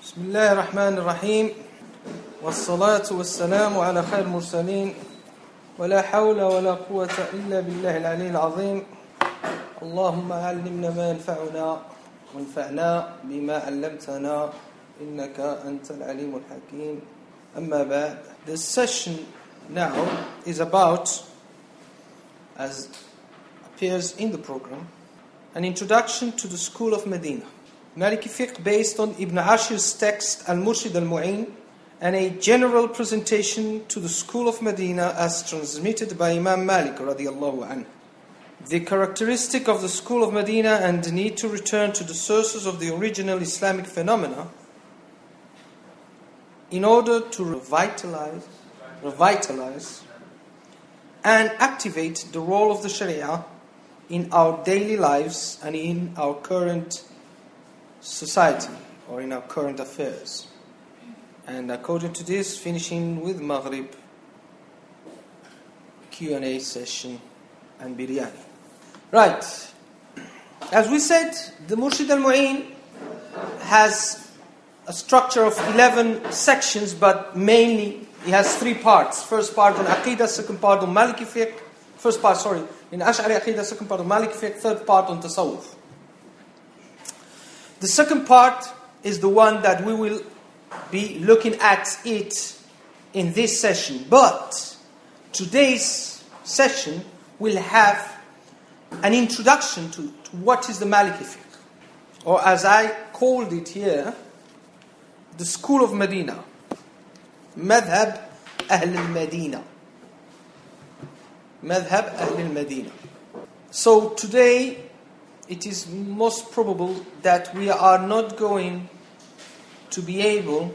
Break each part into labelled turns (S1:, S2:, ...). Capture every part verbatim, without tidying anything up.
S1: بسم الله الرحمن الرحيم والصلاة والسلام على خير المرسلين ولا حول ولا قوة إلا بالله العلي العظيم اللهم علمنا ما ينفعنا وانفعنا بما علمتنا إنك أنت العليم الحكيم أما بعد. This session now is about, as appears in the program, an introduction to the school of Medina. Maliki fiqh based on Ibn Ashir's text Al-Murshid Al-Mu'in, and a general presentation to the school of Medina as transmitted by Imam Malik radiyallahu anhu. The characteristic of the school of Medina and the need to return to the sources of the original Islamic phenomena in order to revitalize, revitalize and activate the role of the Sharia in our daily lives and in our current society or in our current affairs. And according to this, finishing with Maghrib, Q and A session and biryani. Right. As we said, the Murshid Al-Mu'in has a structure of eleven sections, but mainly it has three parts. First part on Aqidah, second part on Maliki fiqh, first part, sorry, in Ash'ari Aqidah, second part on Maliki fiqh, third part on Tasawwuf. The second part is the one that we will be looking at it in this session. But today's session will have an introduction to, to what is the Maliki fiqh. Or as I called it here, the school of Medina. Madhab Ahl al-Medina. Madhab Ahl al-Medina. So today, it is most probable that we are not going to be able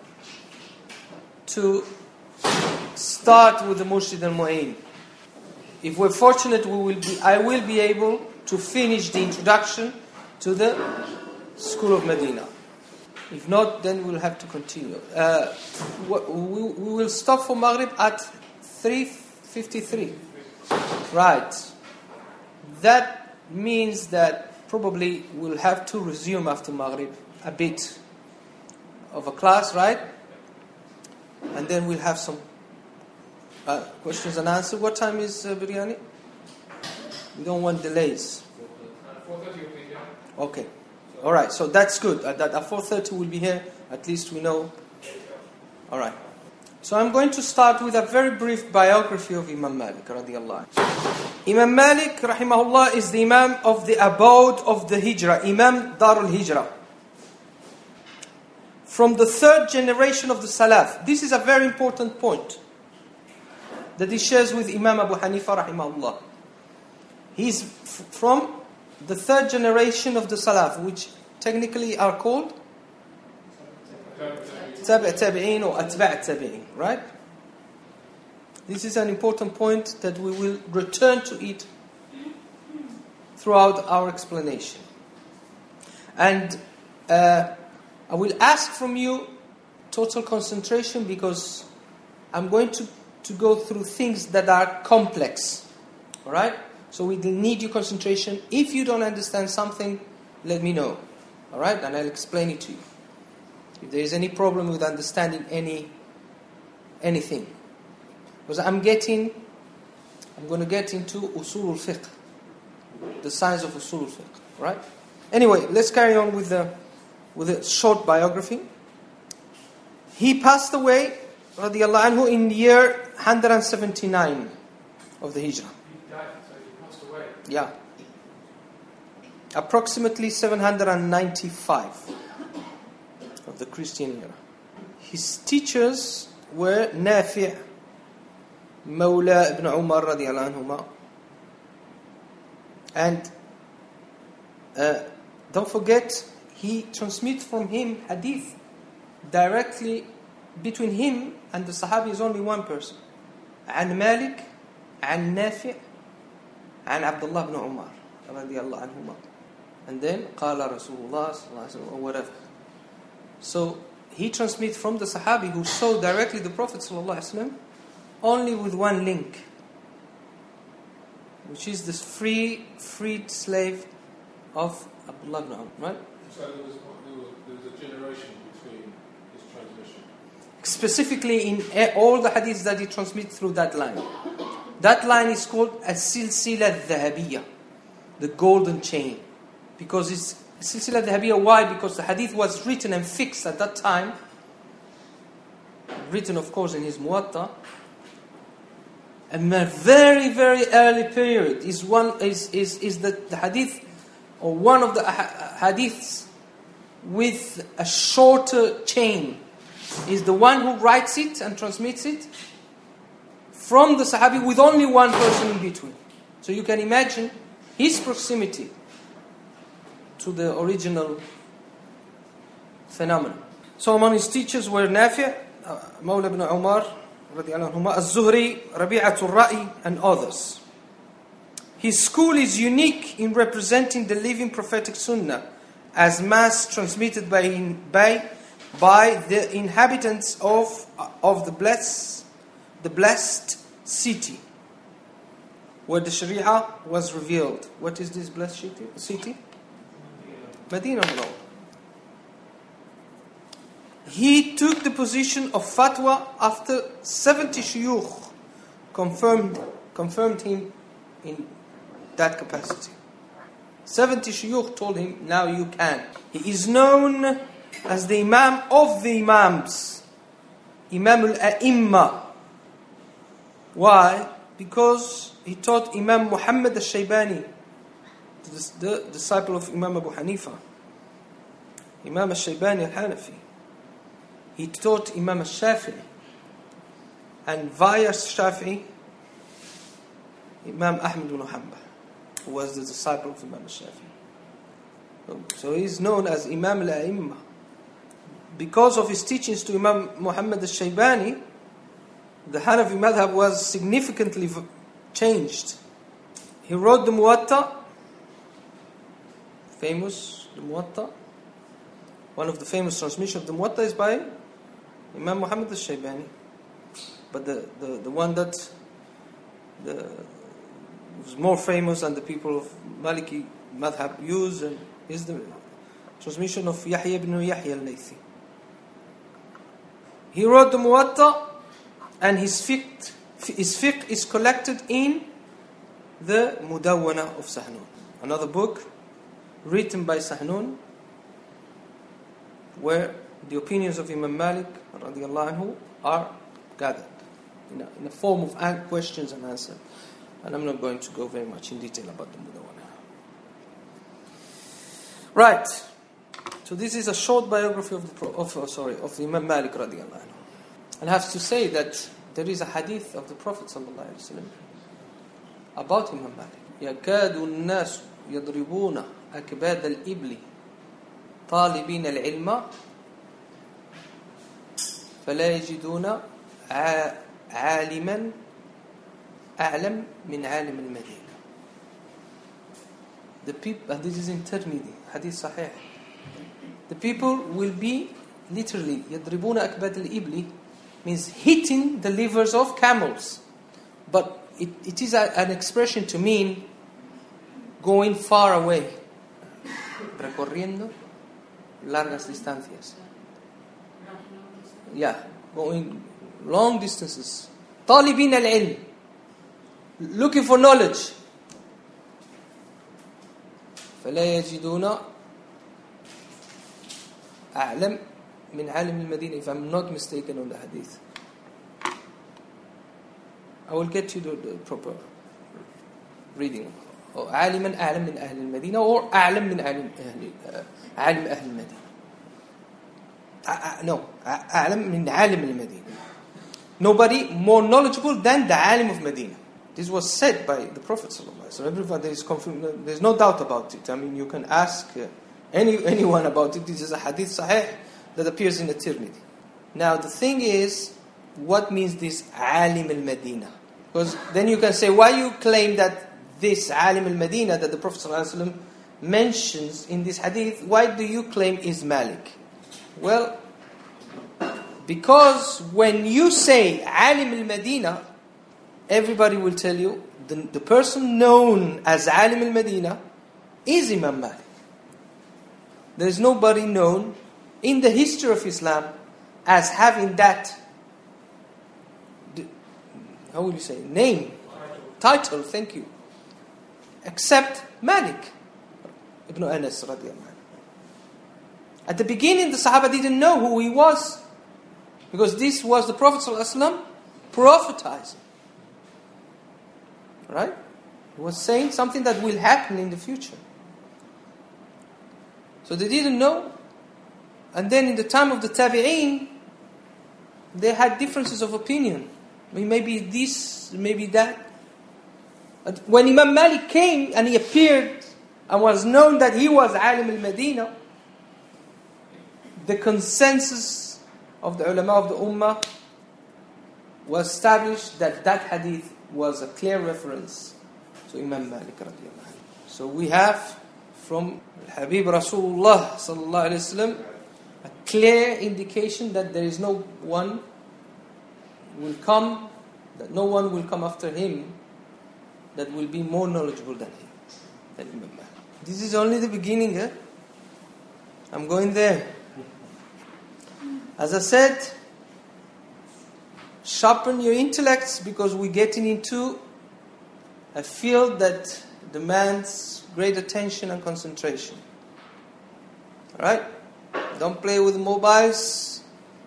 S1: to start with the Murshid Al-Mu'in. If we're fortunate, we will be. I will be able to finish the introduction to the School of Medina. If not, then we'll have to continue. Uh, we, we will stop for Maghrib at three fifty-three. Right. That means that probably we'll have to resume after Maghrib a bit of a class, right? And then we'll have some uh, questions and answers. What time is uh, biryani? We don't want delays.
S2: four thirty will be here.
S1: Okay. All right. So that's good. At, at four thirty we'll be here. At least we know. All right. So I'm going to start with a very brief biography of Imam Malik radiyallahu anhu. Imam Malik rahimahullah is the Imam of the abode of the Hijrah, Imam Darul Hijrah. From the third generation of the Salaf. This is a very important point that he shares with Imam Abu Hanifa rahimahullah. He's f- from the third generation of the Salaf, which technically are called Tabi' Tabi'in or Atba' Tabi'in, right? This is an important point that we will return to it throughout our explanation. And uh, I will ask from you total concentration because I'm going to, to go through things that are complex. Alright? So we need your concentration. If you don't understand something, let me know. Alright? And I'll explain it to you. If there is any problem with understanding any anything. Because I'm getting, I'm going to get into usul al-fiqh. The science of usul al-fiqh. Right? Anyway, let's carry on with the with a short biography. He passed away, radiyallahu anhu, in the year one hundred seventy-nine of the Hijrah.
S2: He died, so he passed away.
S1: Yeah. Approximately seven hundred ninety-five of the Christian era. His teachers were Nafi' Mawla ibn Umar radiyallahu anhuma. And uh, don't forget, he transmits from him hadith directly. Between him and the Sahabi is only one person. An Malik, An Nafi', An Abdullah ibn Umar radiyallahu anhuma. And then Qala Rasulullah sallallahu alaihi wasallam or whatever. So he transmits from the Sahabi who saw directly the Prophet sallallahu alaihi wasallam only with one link, which is this free freed slave of Abdullah ibn Umar, right?
S2: So there was, there was, there was a generation between
S1: specifically in all the hadiths that he transmits through that line. That line is called as-silsila al-dhahabiyya, the golden chain. Because it's silsila al-dhahabiyya, why? Because the hadith was written and fixed at that time, written of course in his Muwatta, and a very, very early period is one is is is the, the hadith, or one of the hadiths with a shorter chain, is the one who writes it and transmits it from the Sahabi with only one person in between. So you can imagine his proximity to the original phenomenon. So among his teachers were Nafi', uh, Mawla ibn Umar, Az-Zuhri, Rabi'atul Ra'i, and others. His school is unique in representing the living prophetic sunnah as mass transmitted by by, by the inhabitants of of the blessed the blessed city where the Sharia was revealed. What is this blessed city? City? Medina Munawwara. He took the position of fatwa after seventy shuyukh confirmed confirmed him in that capacity. seventy shuyukh told him, now you can. He is known as the Imam of the Imams, Imam al-A'imma. Why? Because he taught Imam Muhammad al-Shaybani, the, the disciple of Imam Abu Hanifa, Imam al-Shaybani al-Hanafi. He taught Imam al-Shafi'i, and via Shafi'i, Imam Ahmad ibn Hanbal, who was the disciple of Imam al-Shafi'i. So he is known as Imam al-A'imma. Because of his teachings to Imam Muhammad al-Shaybani, the Hanafi madhab was significantly changed. He wrote the Muwatta, famous, the Muwatta. One of the famous transmissions of the Muwatta is by Imam Muhammad al-Shaybani. But the, the, the one that the, was more famous and the people of Maliki madhab use and is the transmission of Yahya ibn Yahya al-Laythi. He wrote the Muwatta, and his fiqh, his fiqh is collected in the Mudawwana of Sahnun, another book written by Sahnun, where the opinions of Imam Malik radiallahu anhu are gathered in a, in a form of questions and answers. And I'm not going to go very much in detail about the Mudawwana. Right. So this is a short biography of the of uh, sorry of Imam Malik radiallahu anhu. And I have to say that there is a hadith of the Prophet sallallahu alaihi wasallam about Imam Malik. يَكَادُ النَّاسُ يَضْرِبُونَ أَكْبَادَ الْإِبْلِ طَالِبِينَ الْعِلْمَ فَلَا يَجِدُونَ عَالِمًا أَعْلَمْ مِنْ عَالِمِ الْمَدِينَ. The people, and this is in Tirmidhi, hadith sahih. The people will be literally يَضْرِبُونَ أَكْبَادَ الْإِبْلِ means hitting the livers of camels. But it, it is a, an expression to mean going far away. Recorriendo largas distancias. Yeah, going long distances. طالبين العلم, looking for knowledge. فلا يجدون أعلم من عالم المدينة, if I'm not mistaken on the hadith. I will get you the, the proper reading. Or عالما أعلم من أهل المدينة, or أعلم من عالم أهل عالم أهل المدينة. No, أعلم من عالم المدينة. Nobody more knowledgeable than the عالم of Medina. This was said by the Prophet sallallahu alaihi wasallam. So everybody is confirmed. There's no doubt about it. I mean, you can ask uh, any anyone about it. This is a hadith sahih that appears in the Tirmidhi. Now the thing is, what means this alim al-Medina? Because then you can say, why you claim that this alim al-Medina that the Prophet ﷺ mentions in this hadith, why do you claim is Malik? Well, because when you say alim al-Medina, everybody will tell you the, the person known as alim al-Medina is Imam Malik. There is nobody known in the history of Islam as having that how will you say, name, title, thank you, except Malik ibn Anas radiallahu anhu. At the beginning, the Sahaba didn't know who he was, because this was the Prophet ﷺ prophetizing. Right? He was saying something that will happen in the future. So they didn't know. And then in the time of the Tabi'een, they had differences of opinion. Maybe this, maybe that. And when Imam Malik came and he appeared and was known that he was Alim al-Madinah, the consensus of the ulama of the ummah was established that that hadith was a clear reference to Imam Malik radiallahu anhu. So we have from Habib Rasulullah sallallahu alaihi wasallam a clear indication that there is no one will come, that no one will come after him that will be more knowledgeable than him, than Imam Malik. This is only the beginning, eh? I'm going there. As I said, sharpen your intellects, because we're getting into a field that demands great attention and concentration. Alright? Don't play with mobiles,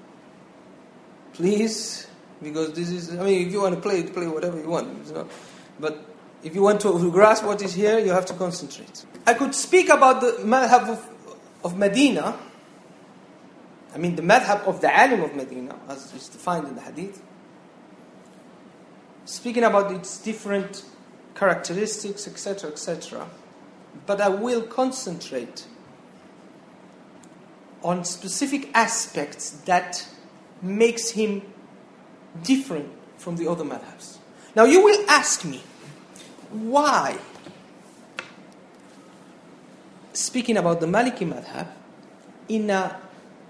S1: please, because this is, I mean, if you want to play, play whatever you want. You know? But if you want to grasp what is here, you have to concentrate. I could speak about the madhab of, of Medina. I mean, the madhab of the alim of Medina, as is defined in the hadith. Speaking about its different characteristics, et cetera, et cetera. But I will concentrate on specific aspects that makes him different from the other madhabs. Now you will ask me, why? Speaking about the Maliki madhab, in a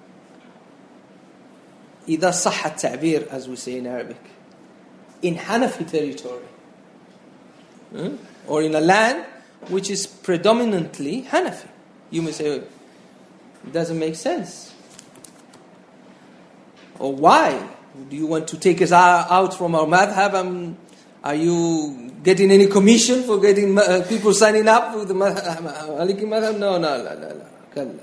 S1: إذا صح التعبير, as we say in Arabic, in Hanafi territory, hmm? or in a land which is predominantly Hanafi. You may say, it doesn't make sense. Or why? Do you want to take us out from our madhab? And are you getting any commission for getting uh, people signing up with the Maliki madhab? No, no, no, no, no.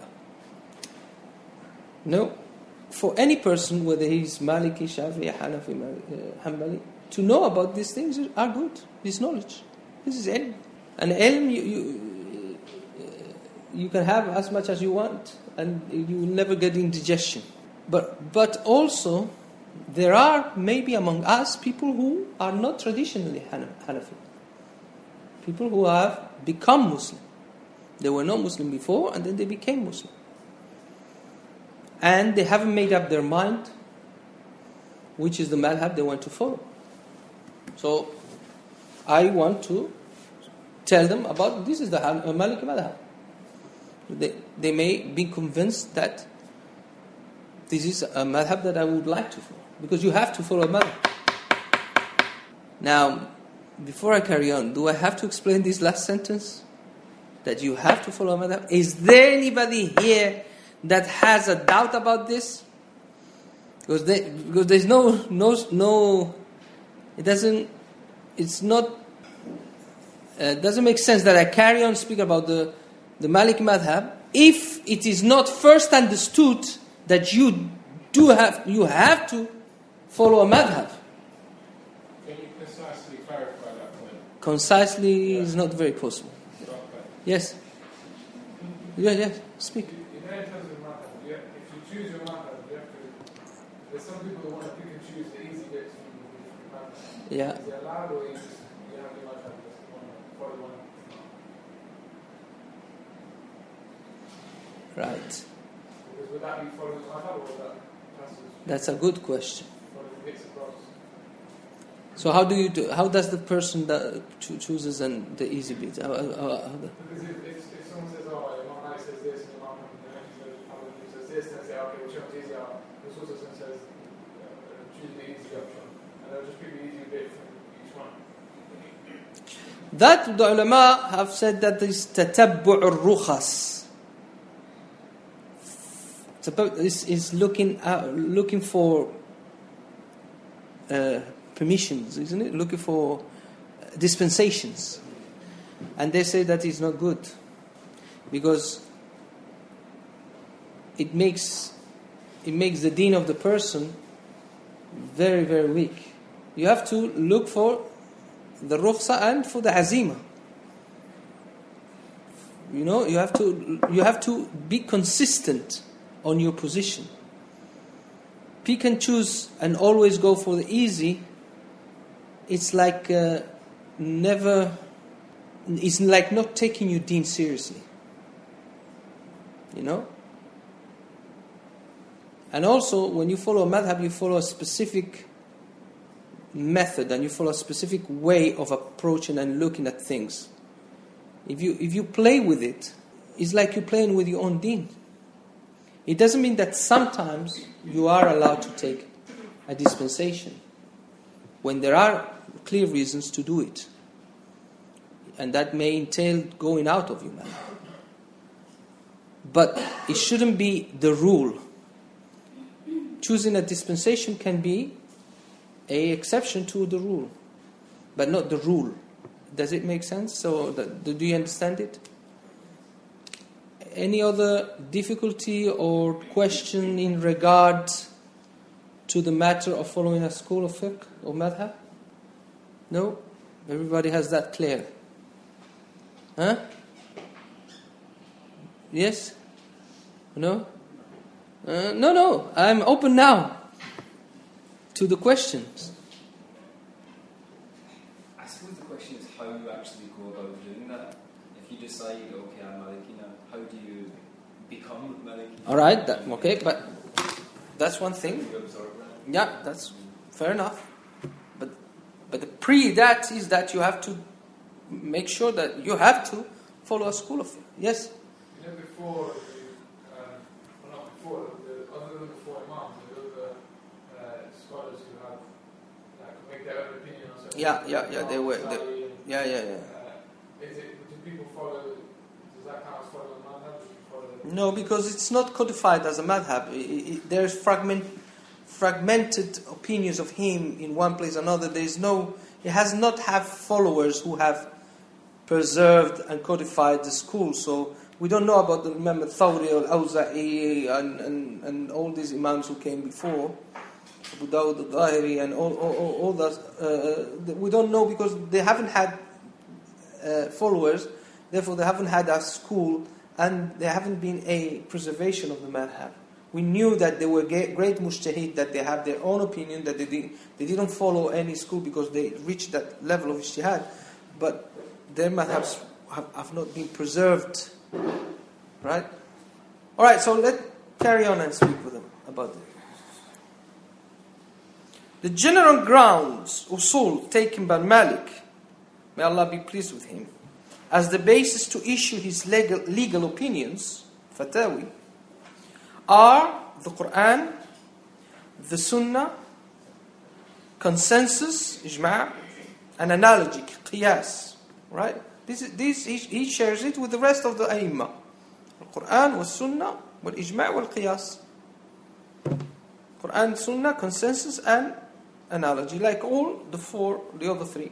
S1: No. For any person, whether he's Maliki, Shafi'i, Hanafi, uh, Hanbali, to know about these things are good. This knowledge. This is ilm. And ilm, you, you, you can have as much as you want, and you will never get indigestion. But, but also, there are maybe among us people who are not traditionally Hanafi. People who have become Muslim. They were not Muslim before, and then they became Muslim. And they haven't made up their mind which is the madhab they want to follow. So, I want to tell them about this is the Maliki madhab. They, they may be convinced that this is a madhab that I would like to follow. Because you have to follow a madhab. Now, before I carry on, do I have to explain this last sentence? That you have to follow a madhab? Is there anybody here that has a doubt about this? Because, they, because there's no, no, no, it doesn't, it's not, uh, doesn't make sense that I carry on speaking about the, the Maliki madhab if it is not first understood that you do have, you have to follow a madhab.
S2: Can you concisely clarify that point?
S1: Concisely
S2: yeah.
S1: is not very possible.
S2: Okay.
S1: Yes? Yeah, yes, speak.
S2: Choose your madhab, you have to. There's some people who want to pick and choose the easy bits from the madhab.
S1: Yeah.
S2: Is it allowed, or you just you have your madhab, just one, follow one?
S1: Right.
S2: Because would that be following the madhab, or would that passage?
S1: That's a good question.
S2: Following the bits across?
S1: So how do you do? How does the person that cho- chooses and the easy bits? How, how, how the,
S2: Because if, if, if someone says, "Oh, Imam Malik says this," and Imam Hanbali says this, then say, "Okay, which one's easier?" This also says, uh, "Choose the easy option," and they'll just pick the easy bit from each one.
S1: that the ulama have said that is tatabbu' al-rukhas. Is is looking uh, looking for uh, permissions, isn't it? Looking for dispensations. And they say that is not good, because it makes it makes the deen of the person very, very weak. You have to look for the rukhsa and for the azima. You know, you have to you have to be consistent on your position. Pick and choose and always go for the easy. It's like uh, never. It's like not taking your deen seriously. You know. And also, when you follow a madhab, you follow a specific method and you follow a specific way of approaching and looking at things. If you if you play with it, it's like you're playing with your own deen. It doesn't mean that sometimes you are allowed to take a dispensation when there are clear reasons to do it. And that may entail going out of your madhab. But it shouldn't be the rule. Choosing a dispensation can be an exception to the rule, but not the rule. Does it make sense? So, that, do you understand it? Any other difficulty or question in regard to the matter of following a school of fiqh or madhab? No? Everybody has that clear? Huh? Yes? No? Uh, no, no. I'm open now to the questions.
S3: I suppose the question is how you actually go about doing that. If you decide, okay, I'm Maliki now, how do you become Maliki?
S1: All right, that, okay, but that's one thing.
S3: You absorb that?
S1: Yeah, that's fair enough. But but the pre that is that you have to make sure that you have to follow a school of yes.
S2: You know, before, um, well, not before, the, other than before Imams, the other uh, scholars who have like make their own opinion on something.
S1: Yeah, yeah, yeah. They were. They,
S2: and,
S1: yeah, yeah, yeah.
S2: uh, is it? Do people follow? Does that count as following the madhab? Do you follow the
S1: No, because it's not codified as a madhab. It, it, there's fragment, fragmented opinions of him in one place or another. There is no. It has not have followers who have preserved and codified the school. So we don't know about the Imam al-Thawri or al-Awza'i and, and, and all these imams who came before, Abu Dawud al-Zahiri and all, all, all, all that. Uh, we don't know because they haven't had uh, followers, therefore they haven't had a school and there haven't been a preservation of the madhab. We knew that they were great mujtahid, that they have their own opinion, that they, did, they didn't follow any school because they reached that level of ijtihad. But their madhabs have, have not been preserved. Right? Alright, so let's carry on and speak with them about it. The general grounds, usul, taken by Malik, may Allah be pleased with him, as the basis to issue his legal, legal opinions, fatawi, are the Quran, the Sunnah, consensus, ijma', and analogy, qiyas. Right? This is, this he, he shares it with the rest of the A'immah. The Quran, was Sunnah, wal ijma' wal qiyas. Quran, Sunnah, consensus, and analogy, like all the four, the other three.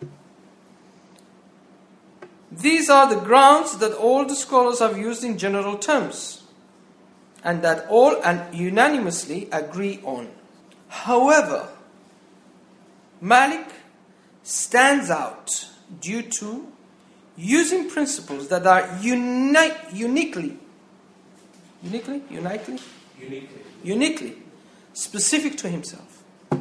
S1: These are the grounds that all the scholars have used in general terms, and that all and unanimously agree on. However, Malik stands out due to using principles that are uni- uniquely, uniquely, uniquely,
S3: Uniquely.
S1: uniquely specific to himself.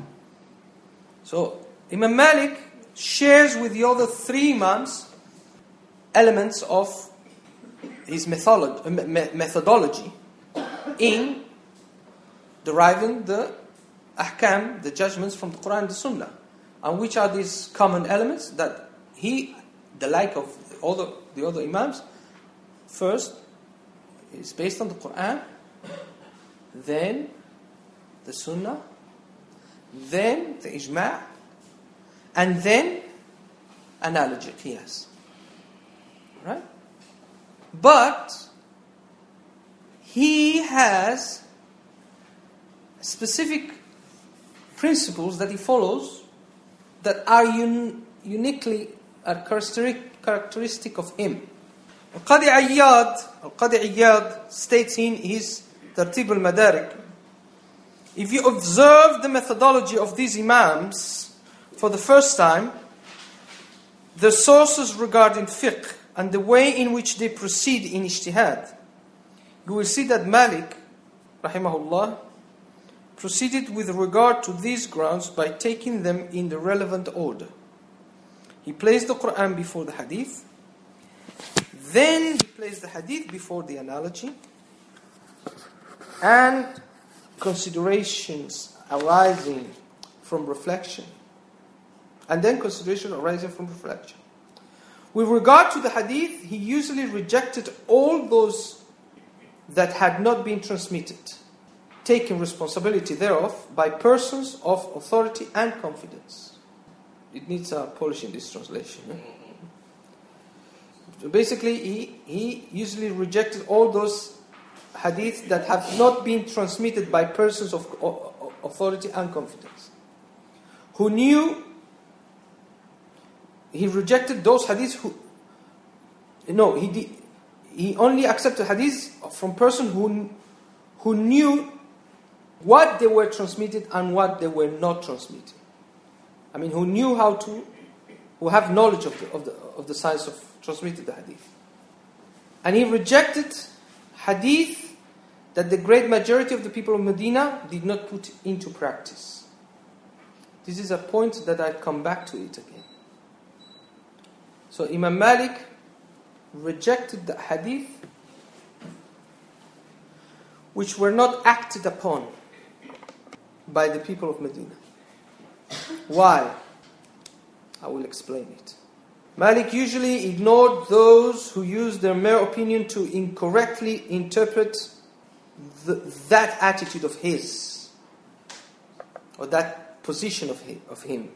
S1: So Imam Malik shares with the other three Imams elements of his methodology, methodology in deriving the ahkam, the judgments from the Quran and the Sunnah. And which are these common elements that he, the like of all the, the other Imams, first is based on the Quran, then the Sunnah, then the Ijma', and then analogy, qiyas. Right? But he has specific principles that he follows that are un- uniquely are characteristic, characteristic of him. Al-Qadi Iyad, Al-Qadi Iyad states in his Tartib al-Madarik, if you observe the methodology of these Imams for the first time, the sources regarding fiqh and the way in which they proceed in ijtihad, you will see that Malik, rahimahullah, proceeded with regard to these grounds by taking them in the relevant order. He placed the Quran before the Hadith, then he placed the Hadith before the analogy, and considerations arising from reflection, and then consideration arising from reflection. With regard to the Hadith, he usually rejected all those that had not been transmitted, taking responsibility thereof by persons of authority and confidence. It needs a polish in this translation. Eh? So basically, he, he usually rejected all those hadith that have not been transmitted by persons of authority and confidence, who knew. He rejected those hadiths who, no, he did, he only accepted hadiths from person who who knew what they were transmitted and what they were not transmitted. I mean, who knew how to, who have knowledge of the of the of the science of transmitting the hadith. And he rejected hadith that the great majority of the people of Medina did not put into practice. This is a point that I'll come back to it again. So Imam Malik rejected the hadith which were not acted upon by the people of Medina. Why? I will explain it. Malik usually ignored those who used their mere opinion to incorrectly interpret the, that attitude of his, or that position of him, of him.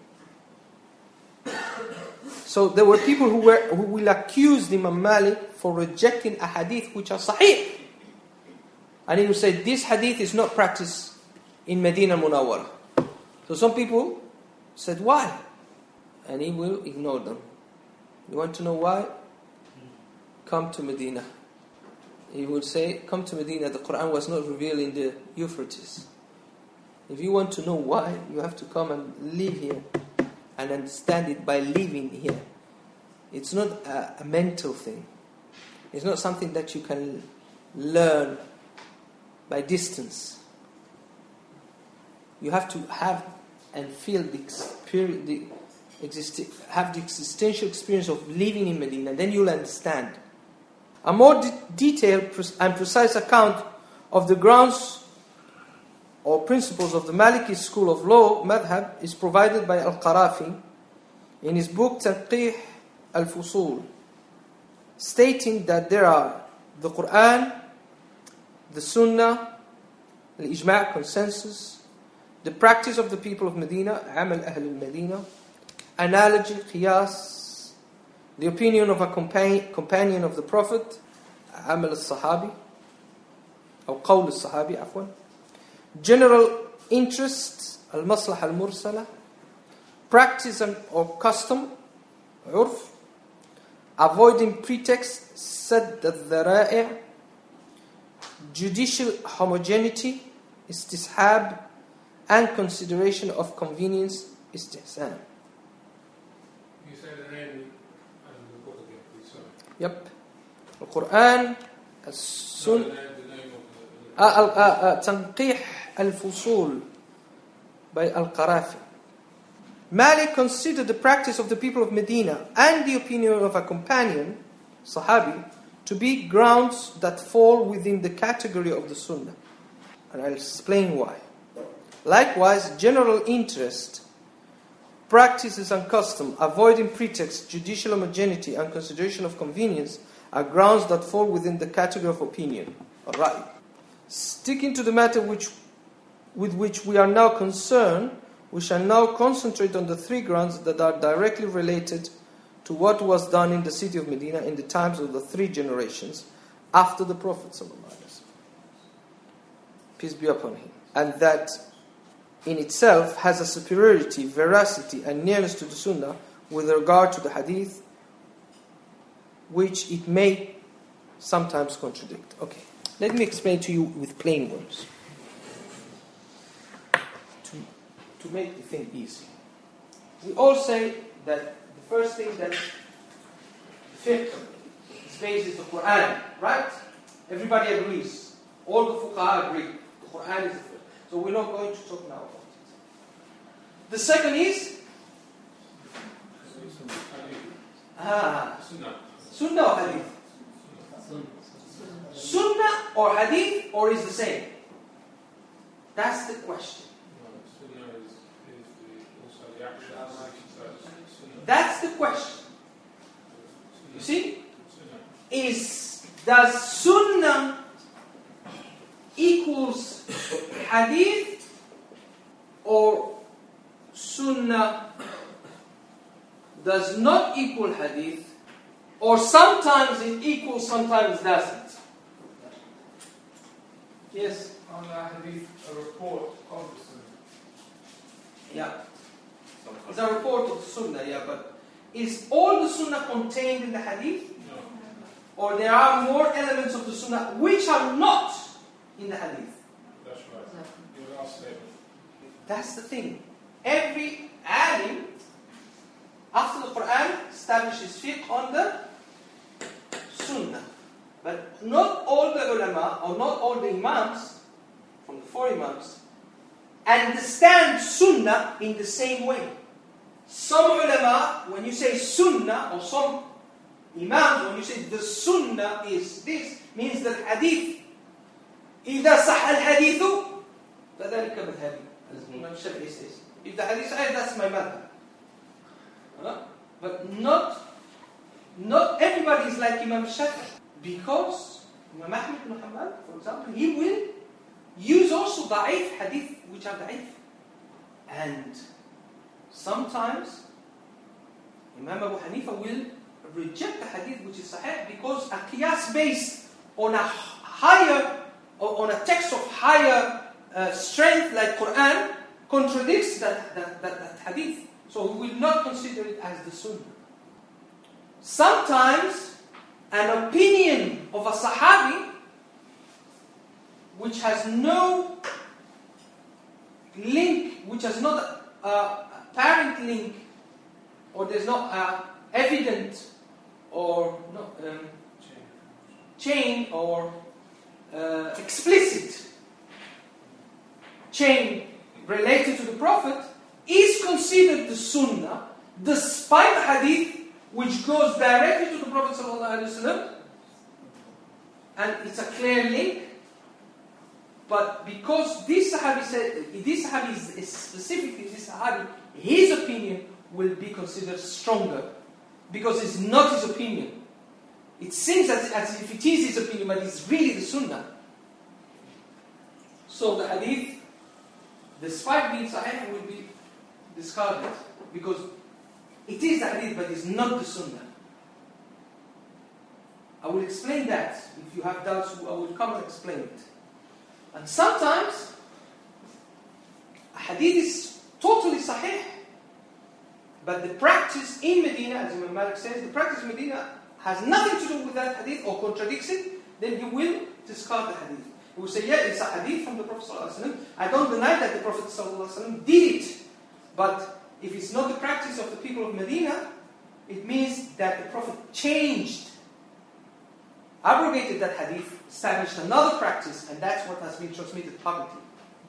S1: So there were people who were who will accuse Imam Malik for rejecting a hadith which are sahih. And he will say, this hadith is not practiced in Medina Munawwara. So some people said, why? And he will ignore them. You want to know why? Come to Medina. He will say, come to Medina, the Quran was not revealed in the Euphrates. If you want to know why, you have to come and live here and understand it by living here. It's not a, a mental thing. It's not something that you can learn by distance. You have to have and feel the experience, the existi- have the existential experience of living in Medina. Then you'll understand. A more de- detailed and precise account of the grounds or principles of the Maliki school of law, madhab, is provided by Al-Qarafi in his book Tanqih al-Fusul, stating that there are the Quran, the Sunnah, the Ijma' consensus, the practice of the people of Medina, Amal Ahl al-Medina, analogy, Qiyas, the opinion of a companion, companion of the Prophet, Amal al-Sahabi, or Qawl al-Sahabi, afwan, general interest, al-Maslaha al-Mursala, practice or custom, urf, avoiding pretext, sadd al-dhara'i', judicial homogeneity, istishab, and consideration of convenience, istihsan.
S2: You say the name and the book again, please, sorry.
S1: Yep. The Quran, As-Sun,
S2: No, the name, the name of the...
S1: Tanqih al-Fusul by Al-Qarafi. Malik considered the practice of the people of Medina and the opinion of a companion, Sahabi, to be grounds that fall within the category of the Sunnah. And I'll explain why. Likewise, general interest, practices and custom, avoiding pretext, judicial homogeneity, and consideration of convenience are grounds that fall within the category of opinion. Alright. Sticking to the matter which, with which we are now concerned, we shall now concentrate on the three grounds that are directly related to what was done in the city of Medina in the times of the three generations after the Prophet ﷺ. Peace be upon him. And that in itself has a superiority, veracity, and nearness to the Sunnah with regard to the Hadith, which it may sometimes contradict. Okay, let me explain to you with plain words to, to make the thing easy. We all say that the first thing that fiqh is based is the Quran, right? Everybody agrees. All the fuqaha agree. The Quran is the first. So we're not going to talk now about it. The second is ah, Sunnah or Hadith? Sunnah or Hadith, or is the same? That's the question. That's the question. You see? Is does Sunnah equals Hadith, or Sunnah does not equal Hadith, or sometimes it equals, sometimes doesn't? Yes?
S2: On the Hadith, a report of the Sunnah.
S1: Yeah. It's a report of the Sunnah, yeah, but is all the Sunnah contained in the Hadith?
S2: No.
S1: Or there are more elements of the Sunnah which are not in the Hadith?
S2: That's right. Your last statement.
S1: That's the thing. Every alim, after the Quran, establishes fiqh on the Sunnah. But not all the ulama, or not all the imams, from the four imams, understand Sunnah in the same way. Some ulama, when you say Sunnah, or some imams, when you say the Sunnah is this, means that hadith. إذا صح الحديث فذلك مذهبي. As Imam Shafi'i says. If the hadith sahih, that's my madhab. Huh? But not, not everybody is like Imam Shafi'i. Because Imam Ahmad ibn Hanbal, for example, he will use also da'if hadith, which are da'if. And sometimes Imam Abu Hanifa will reject the hadith which is sahih because a qiyas based on a higher, or on a text of higher uh, strength like Quran contradicts that, that, that, that hadith. So we will not consider it as the Sunnah. Sometimes an opinion of a Sahabi which has no link, which has not a apparent link, or there's not a evident or no, um, chain or uh, explicit chain related to the Prophet, is considered the Sunnah, despite the hadith which goes directly to the Prophet ﷺ, and it's a clear link. But because this Sahabi said, this Sahabi is specifically this Sahabi, his opinion will be considered stronger, because it's not his opinion. It seems as, as if it is his opinion, but it's really the Sunnah. So the hadith, despite being sahih, will be discarded, because it is the hadith, but it's not the Sunnah. I will explain that. If you have doubts, I will come and explain it. And sometimes a hadith is totally sahih, but the practice in Medina, as Imam Malik says, the practice in Medina has nothing to do with that hadith or contradicts it, then he will discard the hadith. He will say, yeah, it's a hadith from the Prophet ﷺ. I don't deny that the Prophet ﷺ did it, but if it's not the practice of the people of Medina, it means that the Prophet changed, abrogated that hadith, established another practice, and that's what has been transmitted publicly.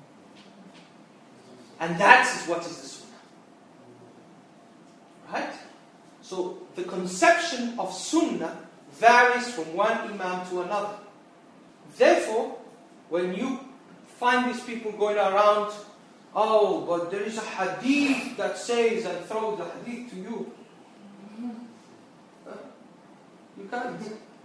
S1: And that is what is the Sunnah. Right? So the conception of Sunnah varies from one Imam to another. Therefore, when you find these people going around, oh, but there is a hadith that says, and throw the hadith to you, you can't.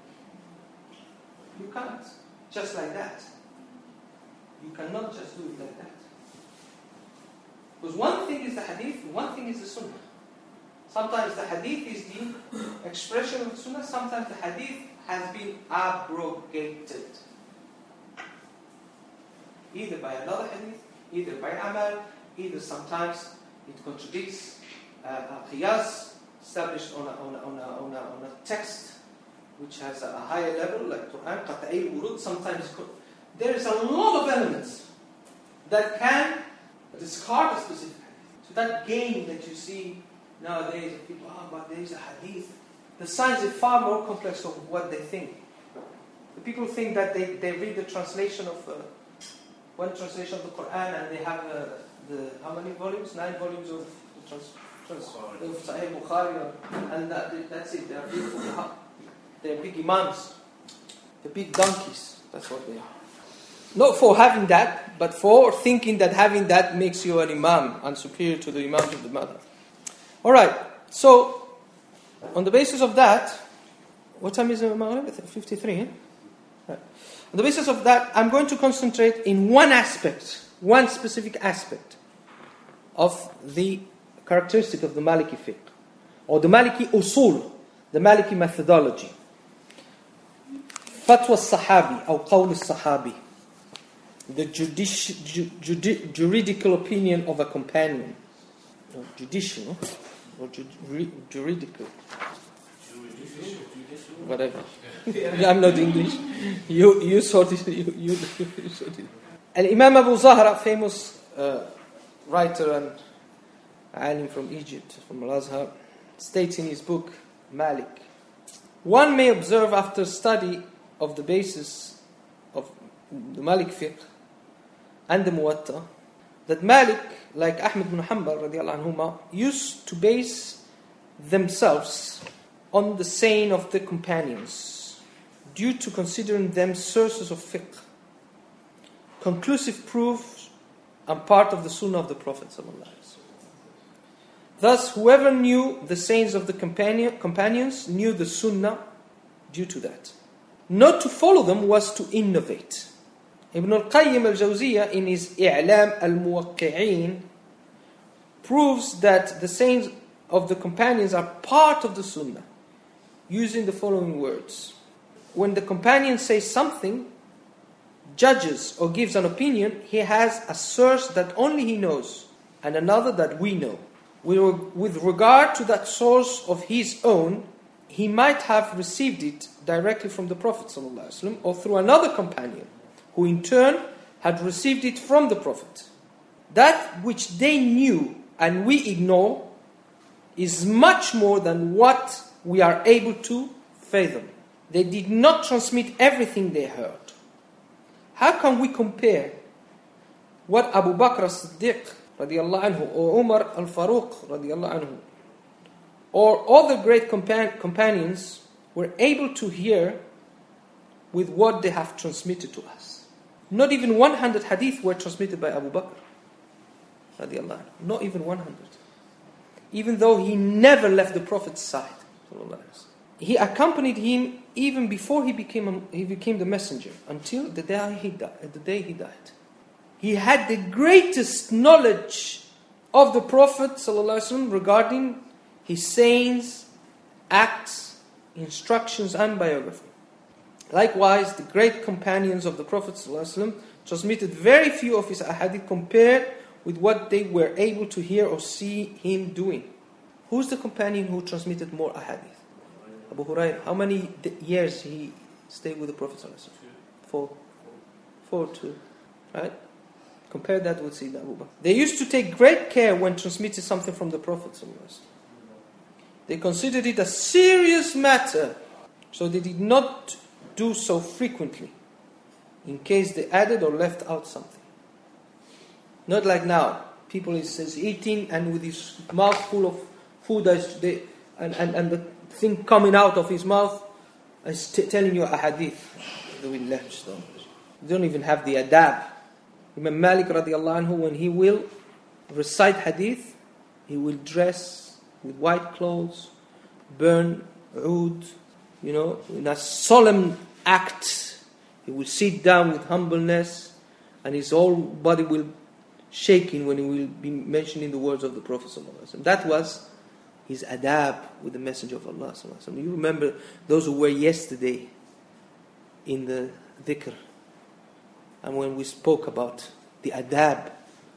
S1: You can't. Just like that. You cannot just do it like that. Because one thing is the hadith, one thing is the Sunnah. Sometimes the hadith is the expression of the Sunnah, sometimes the hadith has been abrogated. Either by another hadith, either by amal, either sometimes it contradicts uh, a qiyas established on a, on, a, on, a, on, a, on a text which has a, a higher level, like Quran, qat'i urud. Sometimes there is a lot of elements that can discard a specific hadith. So that game that you see nowadays, people, oh, but there is a hadith. The science is far more complex of what they think. The people think that they, they read the translation of, uh, one translation of the Quran and they have uh, the, how many volumes? Nine volumes of the trans, trans, of Sahih Bukhari, and that, that's it. They are big, they're big imams. They're big donkeys. That's what they are. Not for having that, but for thinking that having that makes you an imam and superior to the imams of the mother. Alright, so on the basis of that, what time is it? fifty-three, eh? Right. On the basis of that, I'm going to concentrate in one aspect, one specific aspect of the characteristic of the Maliki fiqh, or the Maliki usul, the Maliki methodology. Fatwa Sahabi, or Qawl Sahabi, the judici- ju- judi- juridical opinion of a companion. No, judicial, or ju- juridical. Whatever. I'm not English. You you sort it. You, you, you sort it. And Imam Abu Zahra, famous uh, writer and alim from Egypt, from Al-Azhar, states in his book Malik, one may observe after study of the basis of the Malik fiqh and the Muwatta that Malik, like Ahmad bin Hanbal radiallahu anhuma, used to base themselves on the saying of the companions, due to considering them sources of fiqh, conclusive proofs, and part of the sunnah of the Prophet ﷺ. Thus, whoever knew the sayings of the companion, companions knew the sunnah due to that. Not to follow them was to innovate. Ibn al-Qayyim al-Jawziyah in his I'lam al-Muwaqqi'een proves that the sayings of the companions are part of the sunnah, using the following words. When the companion says something, judges or gives an opinion, he has a source that only he knows and another that we know. With regard to that source of his own, he might have received it directly from the Prophet ﷺ or through another companion, who in turn had received it from the Prophet. That which they knew and we ignore is much more than what we are able to fathom. They did not transmit everything they heard. How can we compare what Abu Bakr as-Siddiq radiallahu anhu or Umar al-Faruq radiallahu anhu or other great compan- companions were able to hear with what they have transmitted to us? Not even one hundred hadith were transmitted by Abu Bakr radiallahu anhu. Not even one hundred. Even though he never left the Prophet's side. He accompanied him even before he became a, he became the messenger, until the day he died. The day he died, he had the greatest knowledge of the Prophet ﷺ regarding his sayings, acts, instructions, and biography. Likewise, the great companions of the Prophet ﷺ transmitted very few of his ahadith compared with what they were able to hear or see him doing. Who's the companion who transmitted more ahadith? Abu Hurairah. How many years he stayed with the Prophet ﷺ? Four. Four, two. Right? Compare that with Sayyidina Abu Bakr. They used to take great care when transmitting something from the Prophet ﷺ. They considered it a serious matter, so they did not do so frequently, in case they added or left out something. Not like now. People is, is eating and with his mouth full of food they, and, and, and the thing coming out of his mouth is t- telling you a hadith. They don't even have the adab. Imam Malik radiallahu anhu, when he will recite hadith, he will dress with white clothes, burn oud, you know, in a solemn act. He will sit down with humbleness, and his whole body will shaking when he will be mentioning the words of the Prophet ﷺ. That was his adab with the Messenger of Allah ﷺ. You remember those who were yesterday in the dhikr, and when we spoke about the adab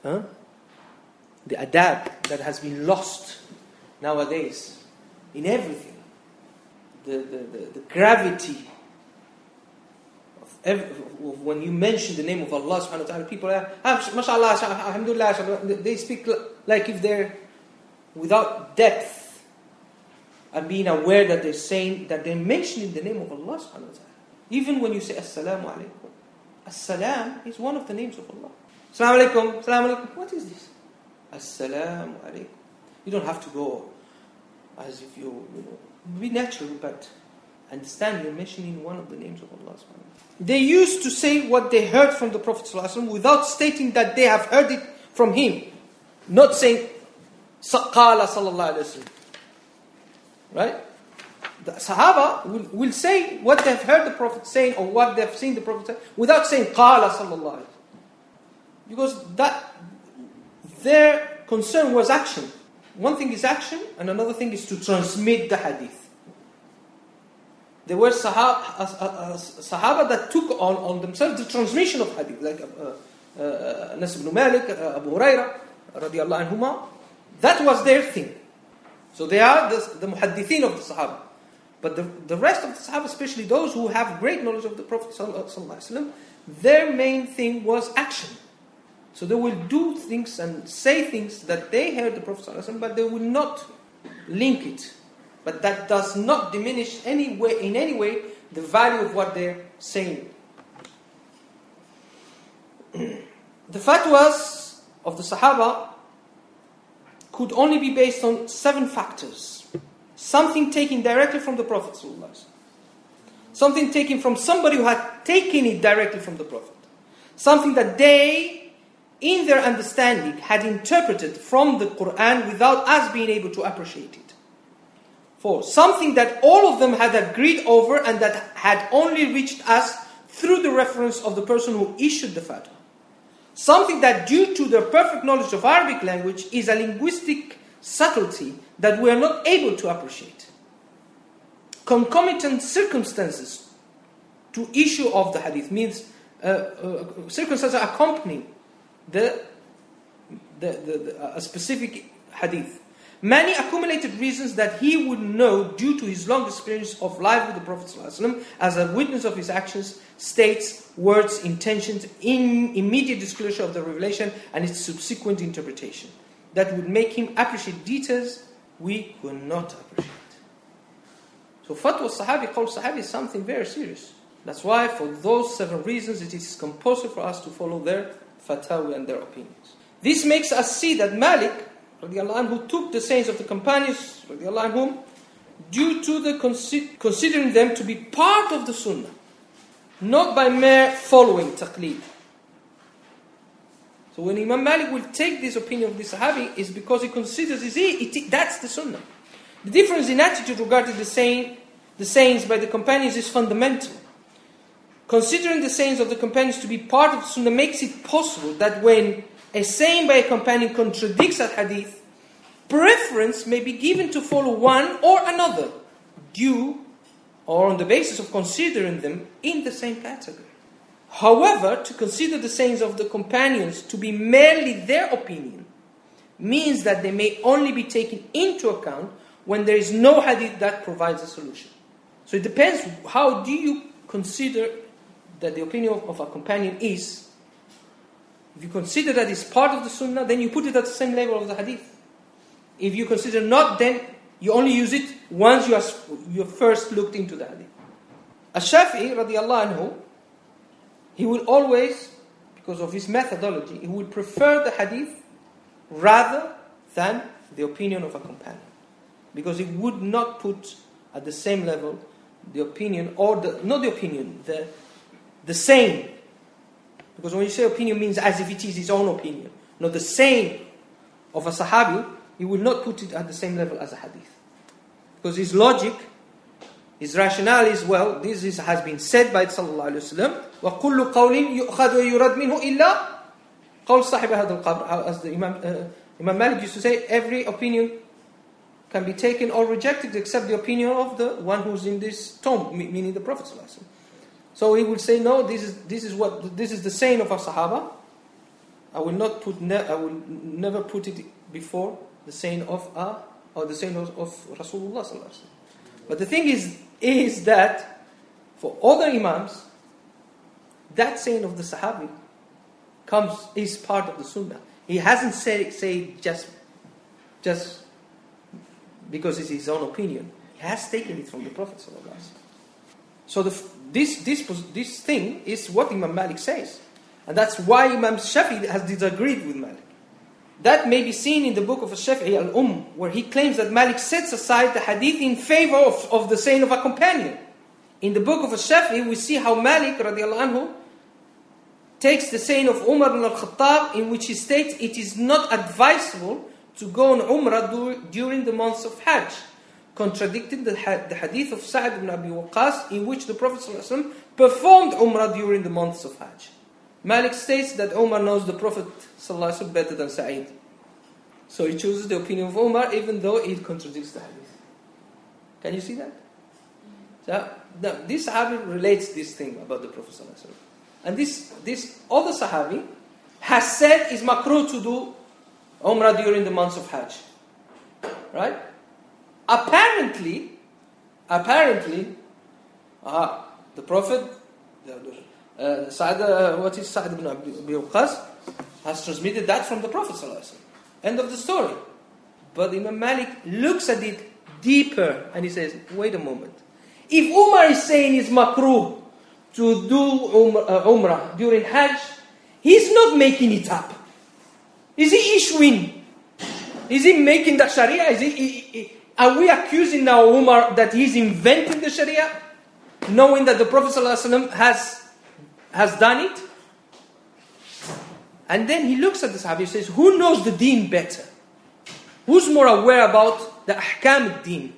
S1: huh? the adab that has been lost nowadays in everything. The, the, the, the gravity of, every, of when you mention the name of Allah subhanahu wa ta'ala, people are, ah, mashallah, alhamdulillah, they speak like if they're without depth and being aware that they're saying, that they're mentioning the name of Allah subhanahu wa ta'ala. Even when you say Assalamu alaikum, As-salam is one of the names of Allah. Assalamu alaikum, Assalamu alaikum. What is this? Assalamu alaikum. You don't have to go as if you, you know, be natural, but understand you're mentioning one of the names of Allah. They used to say what they heard from the Prophet ﷺ without stating that they have heard it from him. Not saying, Qala sallallahu alayhi wa sallam. Right? The Sahaba will, will say what they've heard the Prophet saying or what they've seen the Prophet say without saying Qala sallallahu alayhi wa sallam. Because that, their concern was action. One thing is action and another thing is to transmit the hadith. There were Sahaba, uh, uh, Sahaba that took on, on themselves the transmission of hadith, like uh, uh, Anas ibn Malik, uh, Abu Hurairah, radiallahu anhuma. That was their thing. So they are the, the muhaddithin of the Sahaba. But the, the rest of the Sahaba, especially those who have great knowledge of the Prophet sallallahu alaihi wasallam, their main thing was action. So they will do things and say things that they heard the Prophet sallallahu alaihi wasallam, but they will not link it. But that does not diminish any way, in any way the value of what they're saying. The fatwas of the Sahaba could only be based on seven factors. Something taken directly from the Prophet sallallahu alaihi wasallam. Something taken from somebody who had taken it directly from the Prophet. Something that they, in their understanding, had interpreted from the Quran without us being able to appreciate it. Four, something that all of them had agreed over and that had only reached us through the reference of the person who issued the fatwa. Something that, due to their perfect knowledge of Arabic language, is a linguistic subtlety that we are not able to appreciate. Concomitant circumstances to issue of the hadith means uh, uh, circumstances accompanying the, the, the, the, a specific hadith. Many accumulated reasons that he would know due to his long experience of life with the Prophet ﷺ as a witness of his actions, states, words, intentions, in immediate disclosure of the revelation and its subsequent interpretation. That would make him appreciate details we could not appreciate. So fatwa sahabi, qawl sahabi is something very serious. That's why for those seven reasons it is compulsory for us to follow their fatwa and their opinions. This makes us see that Malik who took the sayings of the companions anhum, due to the consi- considering them to be part of the sunnah, not by mere following taqleed. So when Imam Malik will take this opinion of the Sahabi is because he considers it, it, that's the sunnah. The difference in attitude regarding the saying, the sayings by the companions is fundamental. Considering the sayings of the companions to be part of the sunnah makes it possible that when a saying by a companion contradicts a hadith, preference may be given to follow one or another, due or on the basis of considering them in the same category. However, to consider the sayings of the companions to be merely their opinion means that they may only be taken into account when there is no hadith that provides a solution. So it depends, how do you consider that the opinion of a companion is? If you consider that it's part of the sunnah, then you put it at the same level of the hadith. If you consider not, then you only use it once you have, you have first looked into the hadith. Ash-Shafi'i radiallahu anhu, he will always, because of his methodology, he would prefer the hadith rather than the opinion of a companion. Because he would not put at the same level the opinion, or the, not the opinion, the, the saying. Because when you say opinion means as if it is his own opinion. No, the saying of a sahabi, he will not put it at the same level as a hadith. Because his logic, his rationale is, well, this is, has been said by sallallahu alayhi wa sallam, وَكُلُّ قَوْلٍ يُؤْخَذُ وَيُرَدْ مِنْهُ إِلَّا قَوْلُ صَاحِبَ هَذَا الْقَبْرِ. As the Imam, uh, Imam Malik used to say, every opinion can be taken or rejected except the opinion of the one who's in this tomb, meaning the Prophet sallallahu alayhi wa sallam. So he would say, no, this is this is what this is the saying of our Sahaba, I will not put. Ne- I will never put it before the saying of uh, or the saying of, of Rasulullah sallallahu alaihi wasallam. But the thing is, is that for other imams, that saying of the Sahabi comes is part of the Sunnah. He hasn't said say just just because it's his own opinion. He has taken it from the Prophet sallallahu alaihi wasallam. So the, this this this thing is what Imam Malik says, and that's why Imam Shafi'i has disagreed with Malik. That may be seen in the book of Shafi'i al-Umm, where he claims that Malik sets aside the hadith in favor of, of the saying of a companion. In the book of Shafi'i, we see how Malik radiallahu anhu takes the saying of Umar ibn al-Khattab, in which he states it is not advisable to go on Umrah du- during the months of Hajj, contradicting the, ha- the hadith of Sa'd ibn Abi Waqqas, in which the Prophet ﷺ performed Umrah during the months of Hajj. Malik states that Umar knows the Prophet ﷺ better than Sa'id. So he chooses the opinion of Umar, even though it contradicts the hadith. Can you see that? So, now, this Sahabi relates this thing about the Prophet ﷺ. And this, this other Sahabi has said it's makruh to do Umrah during the months of Hajj. Right? Apparently, apparently, uh, the Prophet, uh, Sa'd, uh, what is Sa'd ibn Abi Waqqas, has transmitted that from the Prophet ﷺ. End of the story. But Imam Malik looks at it deeper and he says, wait a moment. If Umar is saying it's makruh to do umrah, uh, umrah during Hajj, he's not making it up. Is he issuing? Is he making the Sharia? Is he, he, he, are we accusing now Umar that he's inventing the Sharia, knowing that the Prophet ﷺ has, has done it? And then he looks at the Sahabi and says, who knows the deen better? Who's more aware about the ahkam al-deen?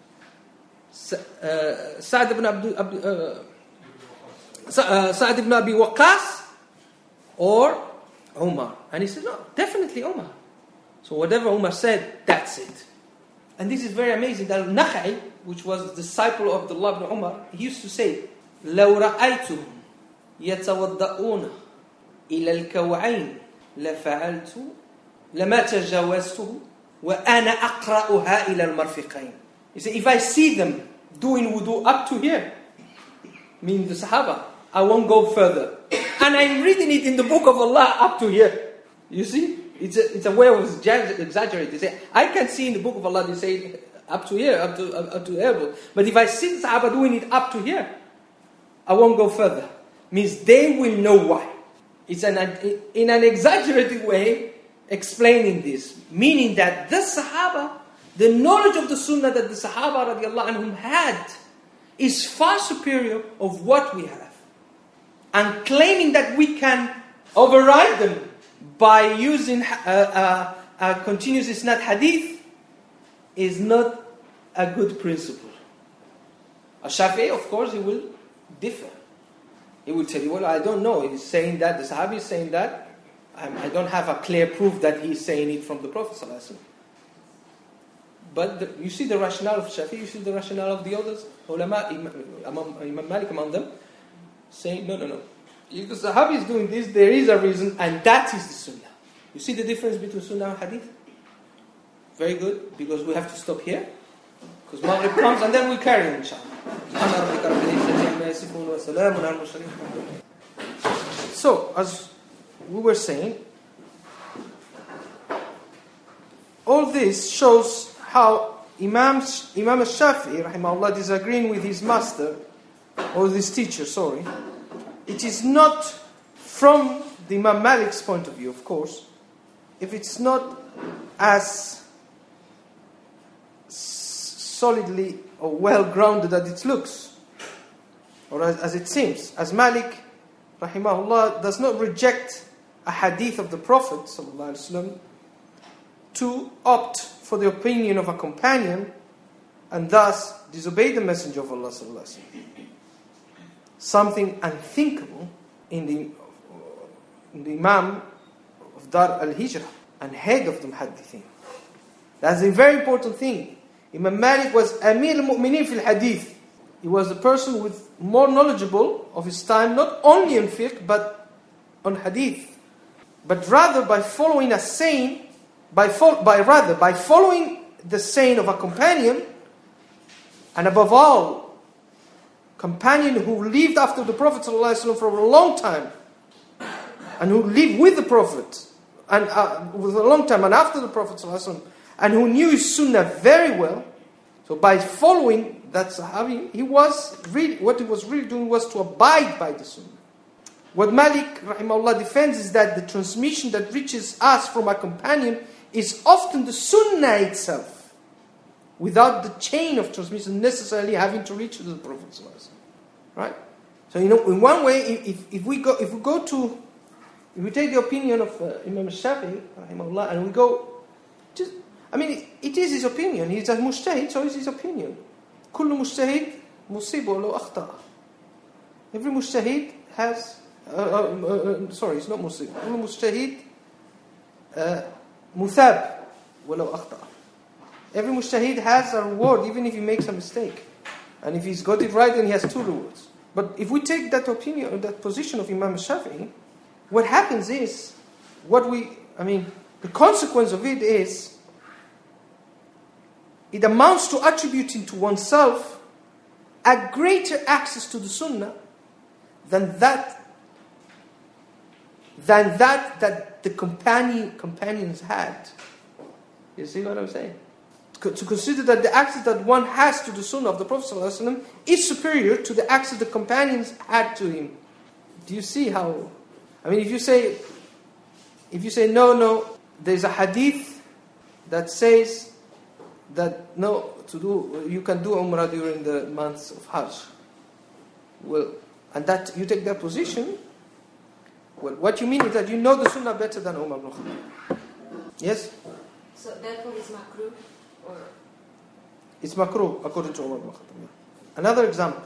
S1: Uh, Sa'd ibn Abdu, Abdu, uh, uh, Sa'd ibn Abi Waqqas or Umar? And he said, no, definitely Umar. So whatever Umar said, that's it. And this is very amazing. That Nakha'i, which was the disciple of Abdullah ibn Umar, he used to say, لو رأيتهم يتوضؤون إلى الكوعين لفعلت لما تجاوزته وأنا أقرأها إلى المرفقين. He said, if I see them doing wudu up to here, meaning the Sahaba, I won't go further. And I'm reading it in the book of Allah up to here. You see? It's a, it's a way of exaggerating. They say, I can see in the book of Allah, they say up to here, up to up, up to elbow. But if I see the Sahaba doing it up to here, I won't go further. Means they will know why. It's an in an exaggerated way explaining this. Meaning that the Sahaba, the knowledge of the Sunnah that the Sahaba radiallahu anhum had is far superior of what we have. And claiming that we can override them by using a, a, a continuous isnad hadith is not a good principle. A Shafi'i, of course, he will differ. He will tell you, well, I don't know. He's saying that, the Sahabi is saying that. I'm, I don't have a clear proof that he's saying it from the Prophet ﷺ. But the, you see the rationale of Shafi'i, you see the rationale of the others, ulama, Imam, Imam Malik among them, saying, no, no, no. If the Sahabi is doing this, there is a reason, and that is the Sunnah. You see the difference between Sunnah and Hadith? Very good, because we have to stop here. Because Maghrib comes, and then we carry on, inshallah. So, as we were saying, all this shows how Imam, Imam al-Shafi'i, rahimahullah, disagreeing with his master, or his teacher, sorry, it is not from the Imam Malik's point of view, of course, if it's not as solidly or well grounded as it looks, or as, as it seems. As Malik, rahimahullah, does not reject a hadith of the Prophet sallallahu alaihi wasallam to opt for the opinion of a companion and thus disobey the Messenger of Allah sallallahu alaihi wasallam. Something unthinkable in the, in the Imam of Dar al-Hijrah and head of the Muhaddithin. That's a very important thing. Imam Malik was Amir al-Mu'mineen fil Hadith. He was the person with more knowledgeable of his time, not only in fiqh, but on Hadith. but rather by following a saying, by, fo- by rather by following the saying of a companion, and above all, companion who lived after the Prophet ﷺ for a long time, and who lived with the Prophet, and uh, with a long time, and after the Prophet ﷺ, and who knew his Sunnah very well. So by following that Sahabi, he was really, what he was really doing was to abide by the Sunnah. What Malik rahimahullah defends is that the transmission that reaches us from a companion is often the Sunnah itself, without the chain of transmission necessarily having to reach to the Prophet ﷺ. Right? So you know, in one way, if, if we go, if we go to, if we take the opinion of uh, Imam Shafi'i rahimahullah, and we go, just, I mean, it, it is his opinion. He's a mujtahid, so it's his opinion. كل مجتهد مصيب ولو أخطأ. Every mujtahid has, uh, uh, uh, sorry, it's not مصيب. كل مجتهد مثاب ولو أخطأ. Every mujtahid has a reward, even if he makes a mistake. And if he's got it right, then he has two rewards. But if we take that opinion, that position of Imam Shafi'i, what happens is, what we, I mean, the consequence of it is, it amounts to attributing to oneself a greater access to the Sunnah than that, than that that the companion, companions had. You see what I'm saying? To consider that the access that one has to the Sunnah of the Prophet ﷺ is superior to the access the companions had to him. Do you see how? I mean, if you say, if you say no, no, there's a hadith that says that no, to do you can do Umrah during the months of Hajj. Well, and that you take that position. Well, what you mean is that you know the Sunnah better than Umar ibn Khattab. Yes.
S4: So therefore, it's makruh. Or
S1: it's makruh according to Umar ibn Khattab. Another example.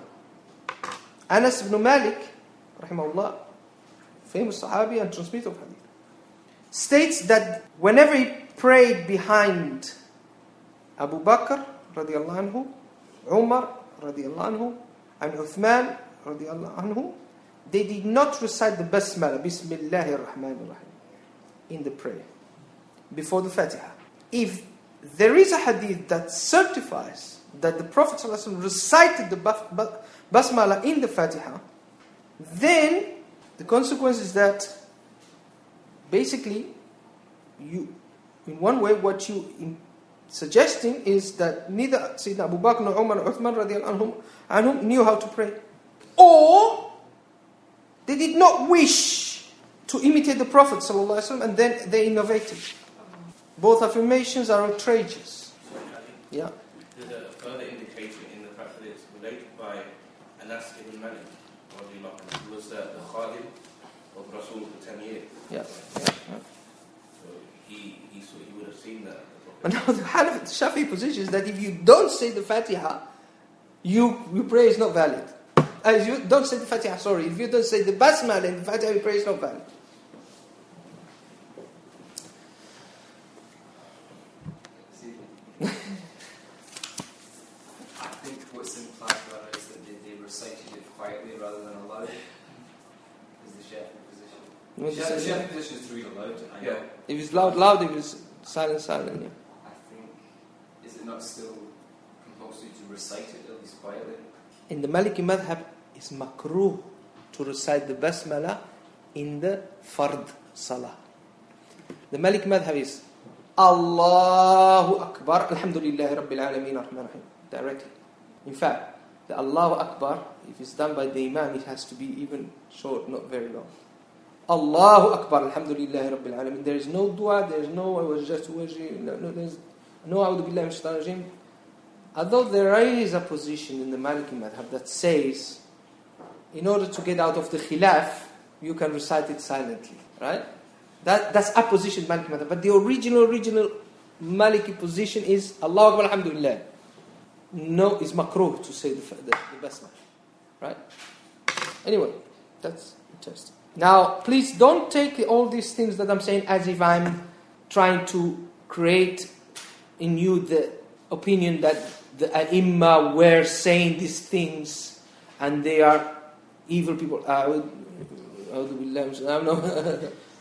S1: Anas ibn Malik, rahimahullah, famous Sahabi and transmitter of hadith, states that whenever he prayed behind Abu Bakr radiallahu anhu, Umar radiallahu anhu, and Uthman radiallahu anhu, they did not recite the Basmala, Bismillahir Rahmanir Rahim, in the prayer before the Fatiha. If there is a hadith that certifies that the Prophet ﷺ recited the Basmala in the Fatiha, then the consequence is that basically, you, in one way, what you in suggesting is that neither Sayyidina Abu Bakr nor Umar nor Uthman radiallahu anhum knew how to pray, or they did not wish to imitate the Prophet ﷺ, and then they innovated. Both affirmations are outrageous. Yeah.
S5: There's a further indication in the fact that it's related by Anas ibn Malik, who was uh, the Khadim of Rasul for ten years.
S1: Yes. Yeah. Yeah.
S5: So he, he, so he would have seen that.
S1: But now the Hanafi, Shafi'i position is that if you don't say the Fatiha, you, your prayer is not valid. As you don't say the Fatiha, sorry, if you don't say the Basmala in the Fatiha, your prayer is not valid.
S3: I think what's implied by that is that they, they recited it quietly rather than aloud. Is the Shafi'i position? The Shafi'i position is to read aloud. I know.
S1: If it's loud, loud. If it's silent, silent. Yeah.
S3: I think, is it not still compulsory to recite it at least quietly?
S1: In the Maliki Madhab, it's makruh to recite the Basmala in the Fard Salah. The Maliki Madhab is Allahu Akbar, Alhamdulillahi Rabbil Alameen Ar-Rahman Ar-Rahim, directly. In fact, the Allahu Akbar, if it's done by the Imam, it has to be even short, not very long. Allahu Akbar, Alhamdulillahi Rabbil Alameen. There is no dua, there is no, I was just, no, no, there is no, A'udhu Billahi Minash Shaitanir Rajeem. Although there is a position in the Maliki Madhab that says, in order to get out of the khilaf, you can recite it silently, right? That that's a position Maliki Madhab. But the original, original Maliki position is Allahu Akbar, Alhamdulillah. No, it's makruh to say the, the, the Basmala, right? Anyway, that's interesting. Now, please don't take all these things that I'm saying as if I'm trying to create in you the opinion that the ai-imma were saying these things and they are evil people. Uh, no.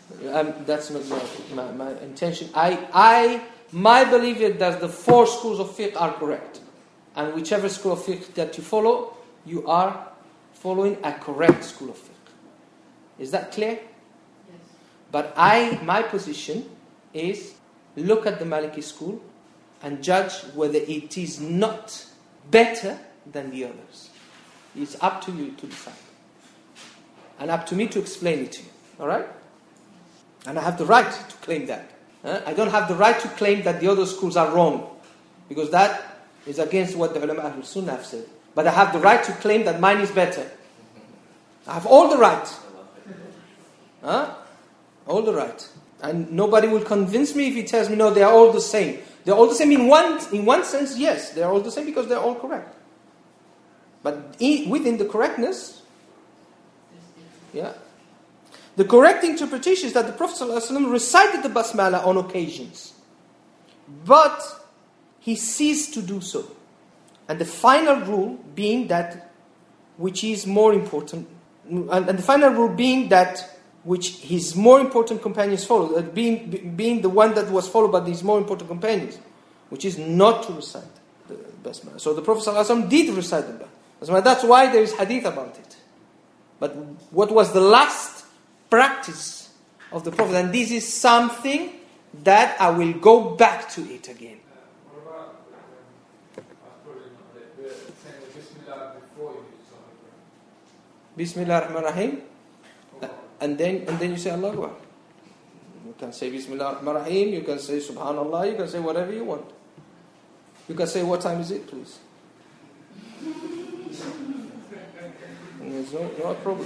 S1: Um, that's not my, my, my intention. I, I, my belief is that the four schools of fiqh are correct. And whichever school of fiqh that you follow, you are following a correct school of fiqh. Is that clear?
S4: Yes.
S1: But I, my position is look at the Maliki school and judge whether it is not better than the others. It's up to you to decide. And up to me to explain it to you. Alright? And I have the right to claim that. Uh, I don't have the right to claim that the other schools are wrong. Because that is against what the ulama Ahlul Sunnah have said. But I have the right to claim that mine is better. I have all the right. Huh? All the right. And nobody will convince me if he tells me, no, they are all the same. They are all the same in one, in one sense, yes. They are all the same because they are all correct. But in, within the correctness, yeah. The correct interpretation is that the Prophet ﷺ recited the Basmala on occasions. But he ceased to do so. And the final rule being that which is more important, and, and the final rule being that which his more important companions followed, uh, being, being the one that was followed by his more important companions, which is not to recite the Basmala. So the Prophet ﷺ did recite the Basmala. That's why there is hadith about it. But what was the last practice of the Prophet? And this is something that I will go back to it again.
S2: Uh, what about, um, I probably not the, the saying the Bismillah before you do something?
S1: Bismillah ar-Rahman ar-Rahim. And then, and then you say Allah Akbar. You can say Bismillah ar-Rahman ar-Rahim, you can say Subhanallah, you can say whatever you want. You can say, what time is it, please? There's no, no problem.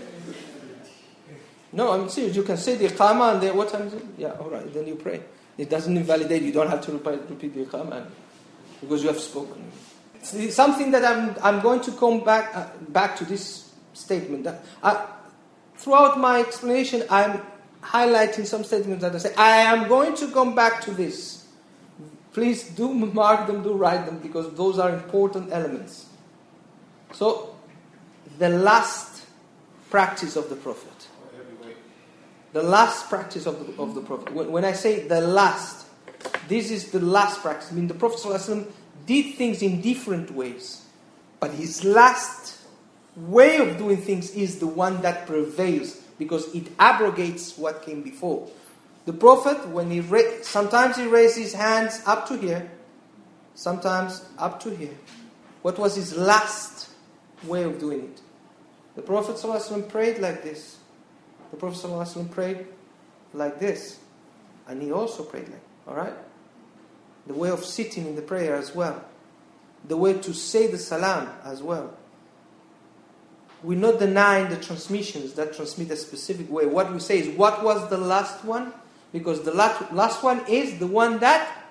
S1: No, I'm serious. You can say the Iqamah and then what time is it? Yeah, alright, then you pray. It doesn't invalidate, you don't have to repeat, repeat the Iqamah because you have spoken. It's something that I'm I'm going to come back uh, back to this statement. That I, throughout my explanation, I'm highlighting some statements that I say, I am going to come back to this. Please do mark them, do write them, because those are important elements. So, the last practice of the Prophet. The last practice of the, of the Prophet. When, when I say the last, this is the last practice. I mean, the Prophet ﷺ did things in different ways. But his last way of doing things is the one that prevails, because it abrogates what came before. The Prophet, when he ra- sometimes he raised his hands up to here, sometimes up to here. What was his last way of doing it? The Prophet ﷺ prayed like this. The Prophet ﷺ prayed like this. And he also prayed like, alright? The way of sitting in the prayer as well. The way to say the salam as well. We're not denying the transmissions that transmit a specific way. What we say is, what was the last one? Because the last, last one is the one that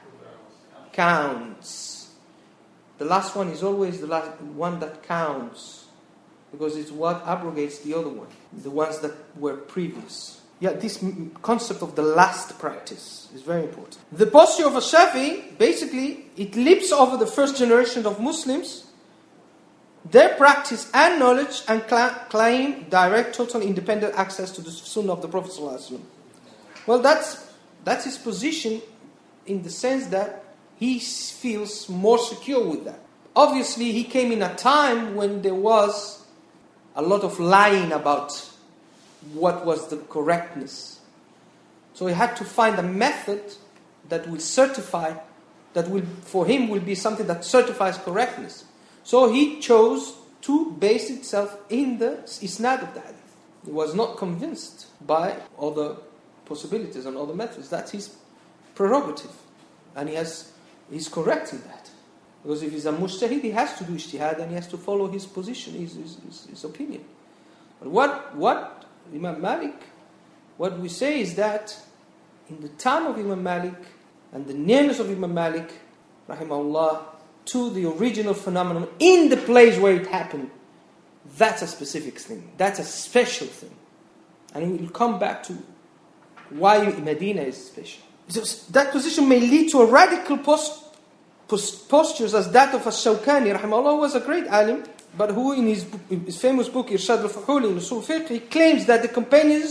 S1: counts. The last one is always the last one that counts. Because it's what abrogates the other one. The ones that were previous. Yeah, this concept of the last practice is very important. The posture of a Shafi'i, basically, it leaps over the first generation of Muslims, their practice and knowledge, and cl- claim direct, total, independent access to the Sunnah of the Prophet ﷺ. Well, that's that's his position in the sense that he feels more secure with that. Obviously, he came in a time when there was a lot of lying about what was the correctness. So he had to find a method that will certify, that will, for him, will be something that certifies correctness. So he chose to base itself in the isnad of the hadith. He was not convinced by other possibilities and other methods. That's his prerogative. And he has, he's correct in that. Because if he's a mujtahid, he has to do ijtihad and he has to follow his position, his, his, his, his opinion. But what, what Imam Malik, what we say is that in the time of Imam Malik and the nearness of Imam Malik, rahimahullah, to the original phenomenon in the place where it happened, that's a specific thing. That's a special thing. And we'll come back to why Medina is special. So that position may lead to a radical post, post, postures as that of Ash-Shawkani, rahimahullah, was a great alim, but who in his, his famous book, Irshad al-Fuhul in Usul Fiqh, he claims that the companions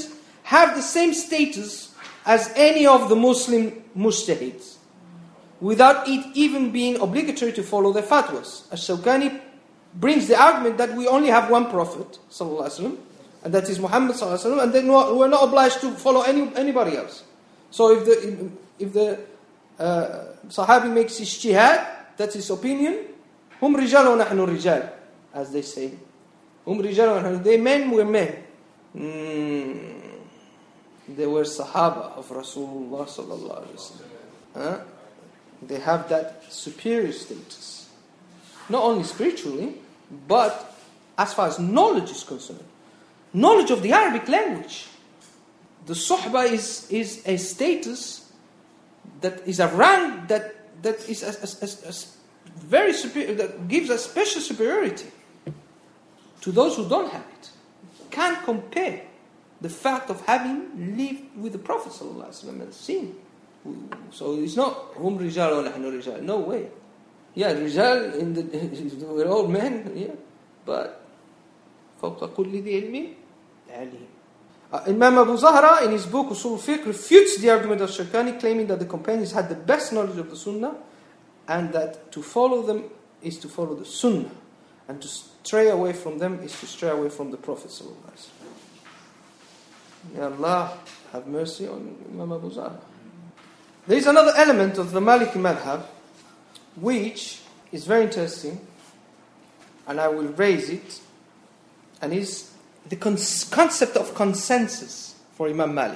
S1: have the same status as any of the Muslim mujtahids, without it even being obligatory to follow their fatwas. Ash-Shawkani brings the argument that we only have one Prophet, sallallahu alaihi wasallam, and that is Muhammad sallallahu alaihi wasallam, and then we're not obliged to follow any anybody else. So if the if the uh, Sahabi makes ijtihad, that's his opinion. Hum rijal wa nahnu rijal, as they say. Hum rijal wa nahnu, they men, we're men. Mm. They were Sahaba of Rasulullah sallallahu alaihi wasallam. Huh? They have that superior status, not only spiritually, but as far as knowledge is concerned. Knowledge of the Arabic language. The Suhbah is, is a status that is a rank that, that is a, a, a, a very superior, that gives a special superiority to those who don't have it. Can't compare the fact of having lived with the Prophet ﷺ and seen. So it's not hum rijal wa nahnu rijal. No way. Yeah, rijal in the we're all men. Yeah, but فوق كل ذي علم عليم. Imam Abu Zahra in his book Usul al-Fiqh refutes the argument of Shawkani, claiming that the companions had the best knowledge of the Sunnah, and that to follow them is to follow the Sunnah, and to stray away from them is to stray away from the Prophet sallallahu alaihi wasallam. May Allah have mercy on Imam Abu Zahra. There is another element of the Maliki madhab which is very interesting, and I will raise it, and is the con- concept of consensus for Imam Malik.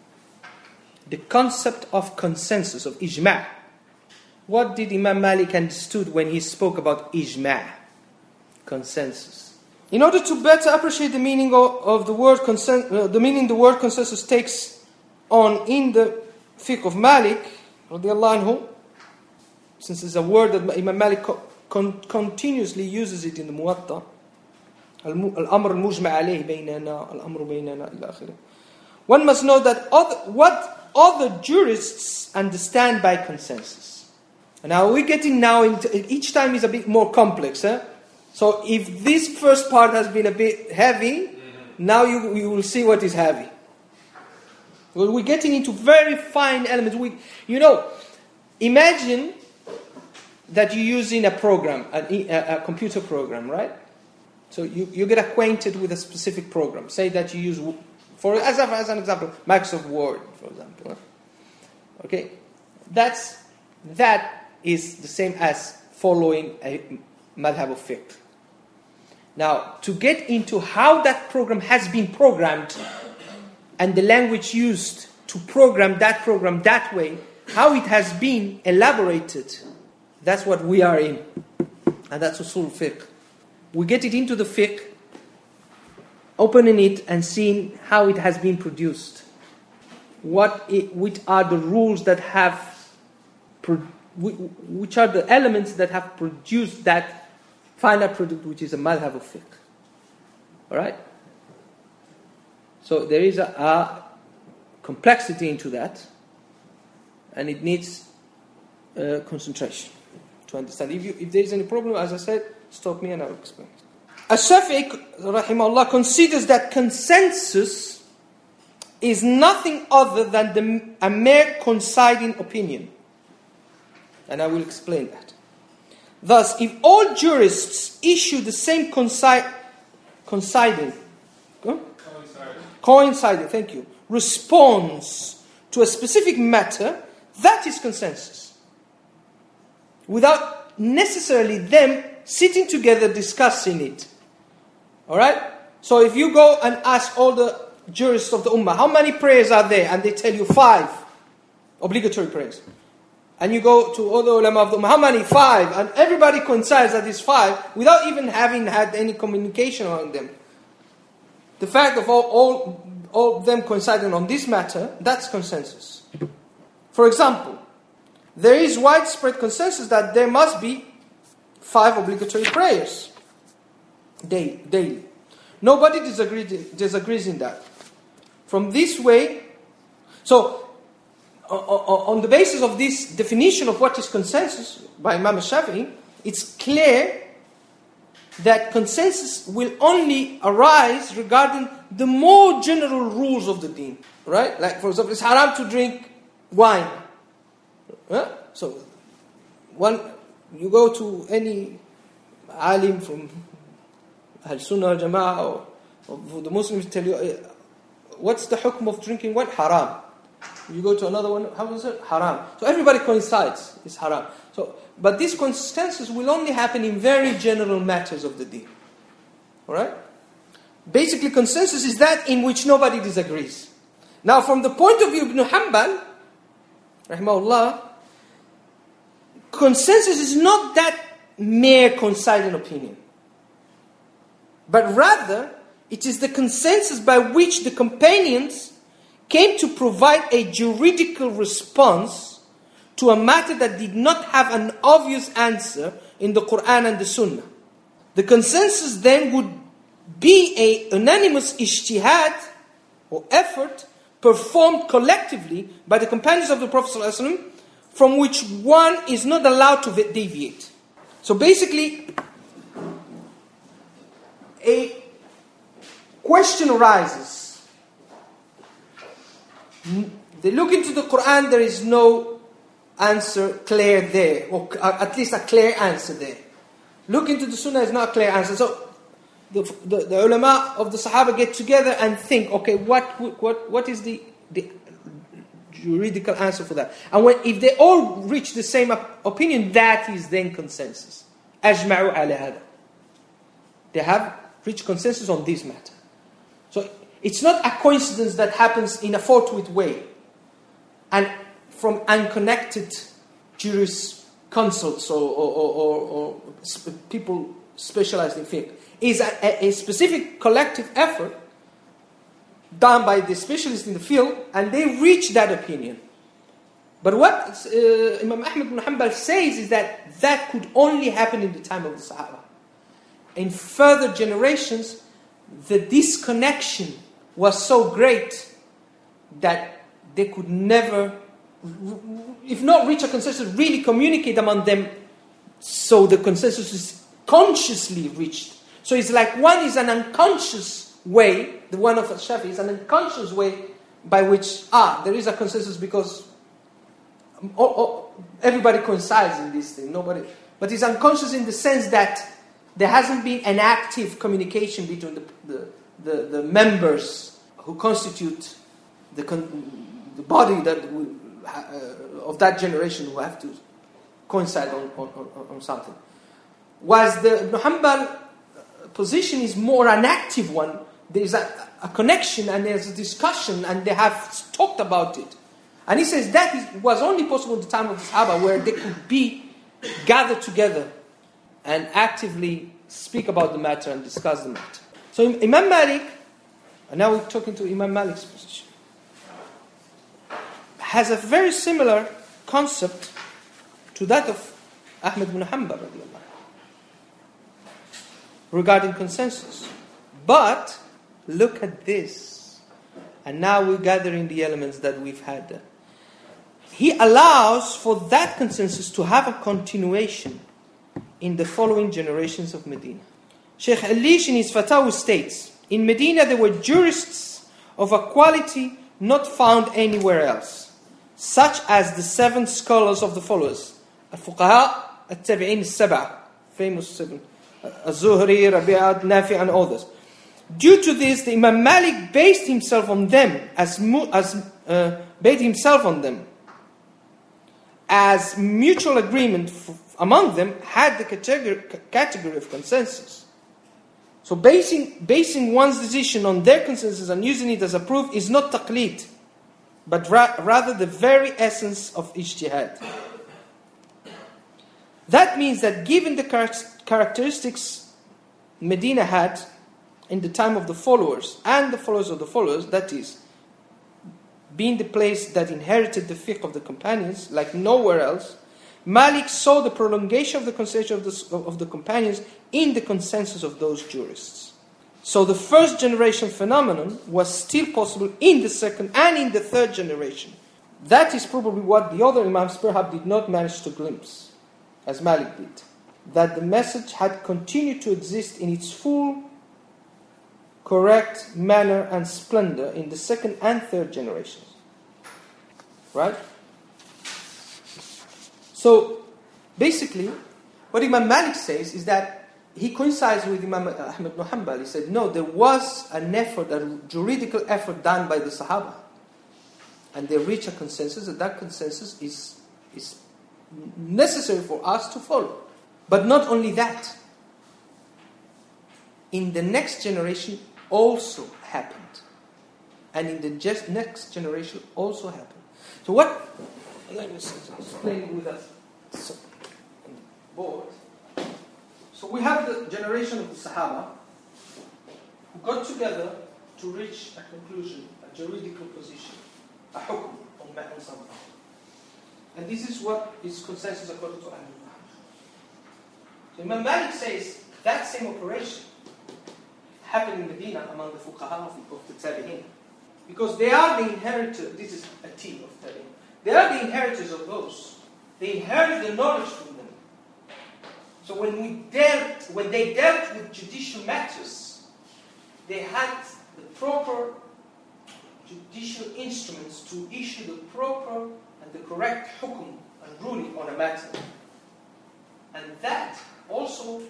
S1: The concept of consensus, of ijma'. What did Imam Malik understood when he spoke about ijma'? Consensus. In order to better appreciate the meaning of, of the word consen- uh, the meaning the word consensus takes on in the fiqh of Malik, radiallahu anhu, since it's a word that Imam Malik co- con- continuously uses it in the Muwatta, al-amr al-mujma' alayhi baynana, al-amru baynana, ila akhirih. One must know that other, what other jurists understand by consensus. Now we're getting now into, each time is a bit more complex. Eh? So if this first part has been a bit heavy, mm-hmm. now you, you will see what is heavy. Well, we're getting into very fine elements. We, you know, imagine that you're using a program, a, a, a computer program, right? So you, you get acquainted with a specific program. Say that you use, for as, a, as an example, Microsoft Word, for example. Okay, that's that is the same as following a madhab of fiqh. Now, to get into how that program has been programmed, and the language used to program that program that way, how it has been elaborated, that's what we are in. And that's usul fiqh. We get it into the fiqh, opening it and seeing how it has been produced. What it, which are the rules that have, pro, which are the elements that have produced that final product, which is a madhab of fiqh. Alright? So there is a, a complexity into that, and it needs uh, concentration to understand. If, you, if there is any problem, as I said, stop me and I'll explain. Ash-Shafi'i, rahimahullah, considers that consensus is nothing other than the, a mere coinciding opinion. And I will explain that. Thus, if all jurists issue the same coinciding, coinciding, huh? coinciding, coinciding, thank you, response to a specific matter, that is consensus. Without necessarily them sitting together discussing it. Alright? So if you go and ask all the jurists of the Ummah, how many prayers are there? And they tell you five obligatory prayers. And you go to all the ulama of the Ummah, how many? Five. And everybody coincides that it's five without even having had any communication among them. The fact of all, all, all of them coinciding on this matter, that's consensus. For example, there is widespread consensus that there must be five obligatory prayers day, daily. Nobody disagrees, disagrees in that. From this way, so on the basis of this definition of what is consensus by Imam Shafi'i, it's clear that consensus will only arise regarding the more general rules of the deen. Right? Like, for example, it's haram to drink wine. Huh? So, one, you go to any alim from Al-Sunnah al-Jama'ah or, or the Muslims tell you, uh, what's the hukm of drinking wine? Haram. You go to another one, how is it? Haram. So everybody coincides, it's haram. So, but this consensus will only happen in very general matters of the deen. Alright? Basically, consensus is that in which nobody disagrees. Now, from the point of view of Ibn Hanbal, rahimahullah, consensus is not that mere coincident opinion. But rather, it is the consensus by which the companions came to provide a juridical response to a matter that did not have an obvious answer in the Quran and the Sunnah. The consensus then would be a unanimous ijtihad or effort performed collectively by the companions of the Prophet ﷺ, from which one is not allowed to deviate. So basically, a question arises. They look into the Quran, there is no answer clear there, or at least a clear answer there. Look into the Sunnah, is not a clear answer. So the, the, the ulama of the Sahaba get together and think, okay, what what what is the, the juridical answer for that? And when if they all reach the same opinion, that is then consensus. Ajma'u ala hada. They have reached consensus on this matter. So it's not a coincidence that happens in a fortuitous way and from unconnected jurisconsults or, or, or, or, or sp- people specialized in fiqh. It's a, a specific collective effort done by the specialists in the field, and they reach that opinion. But what uh, Imam Ahmad ibn Hanbal says is that that could only happen in the time of the Sahaba. In further generations, the disconnection was so great that they could never, if not reach a consensus, really communicate among them so the consensus is consciously reached. So it's like one is an unconscious way, the one of Shafi is an unconscious way by which, ah, there is a consensus because oh, oh, everybody coincides in this thing, nobody, but it's unconscious in the sense that there hasn't been an active communication between the the, the, the members who constitute the, con- the body that will, uh, of that generation who have to coincide on, on, on, on something. Whilst the Ibn Hanbal position is more an active one, there is a, a connection and there's a discussion and they have talked about it. And he says that is, was only possible in the time of the Sahaba, where they could be gathered together and actively speak about the matter and discuss the matter. So Imam Malik, and now we're talking to Imam Malik's position, has a very similar concept to that of Ahmad ibn Hanbal regarding consensus. But look at this. And now we're gathering the elements that we've had. He allows for that consensus to have a continuation in the following generations of Medina. Sheikh Al-Lish in his Fatawa states, in Medina there were jurists of a quality not found anywhere else, such as the seven scholars of the followers, Al-Fuqaha, Al-Tabi'in Al-Sab'a, famous seven, Az-Zuhri, Rabi'at, Nafi' and others. Due to this, the Imam Malik based himself on them, as, as uh, based himself on them, as mutual agreement f- among them had the category, category of consensus. So basing, basing one's decision on their consensus and using it as a proof is not taqlid, but ra- rather the very essence of ijtihad. That means that given the char- characteristics Medina had in the time of the followers and the followers of the followers, that is, being the place that inherited the fiqh of the companions like nowhere else, Malik saw the prolongation of the consensus of the, of the companions in the consensus of those jurists. So the first generation phenomenon was still possible in the second and in the third generation. That is probably what the other Imams perhaps did not manage to glimpse, as Malik did. that the message had continued to exist in its full, correct manner and splendor in the second and third generations. Right? So, basically, what Imam Malik says is that he coincides with Imam Ahmad ibn Hanbal. He said, no, there was an effort, a juridical effort done by the Sahaba. And they reach a consensus, and that consensus is, is necessary for us to follow. But not only that. In the next generation also happened. And in the just next generation also happened. So what, let me explain with us so, on the board. So we have the generation of the Sahaba who got together to reach a conclusion, a juridical position, a hukm on something. And this is what is consensus according to Ahlul Hadith. So Imam Malik says that same operation happened in Medina among the fuqaha of the Tabi'in. Because they are the inheritors, this is a team of Tabi'in. They are the inheritors of those. They inherit the knowledge from them. So when we dealt, when they dealt with judicial matters, they had the proper judicial instruments to issue the proper and the correct hukum and ruling on a matter. And that also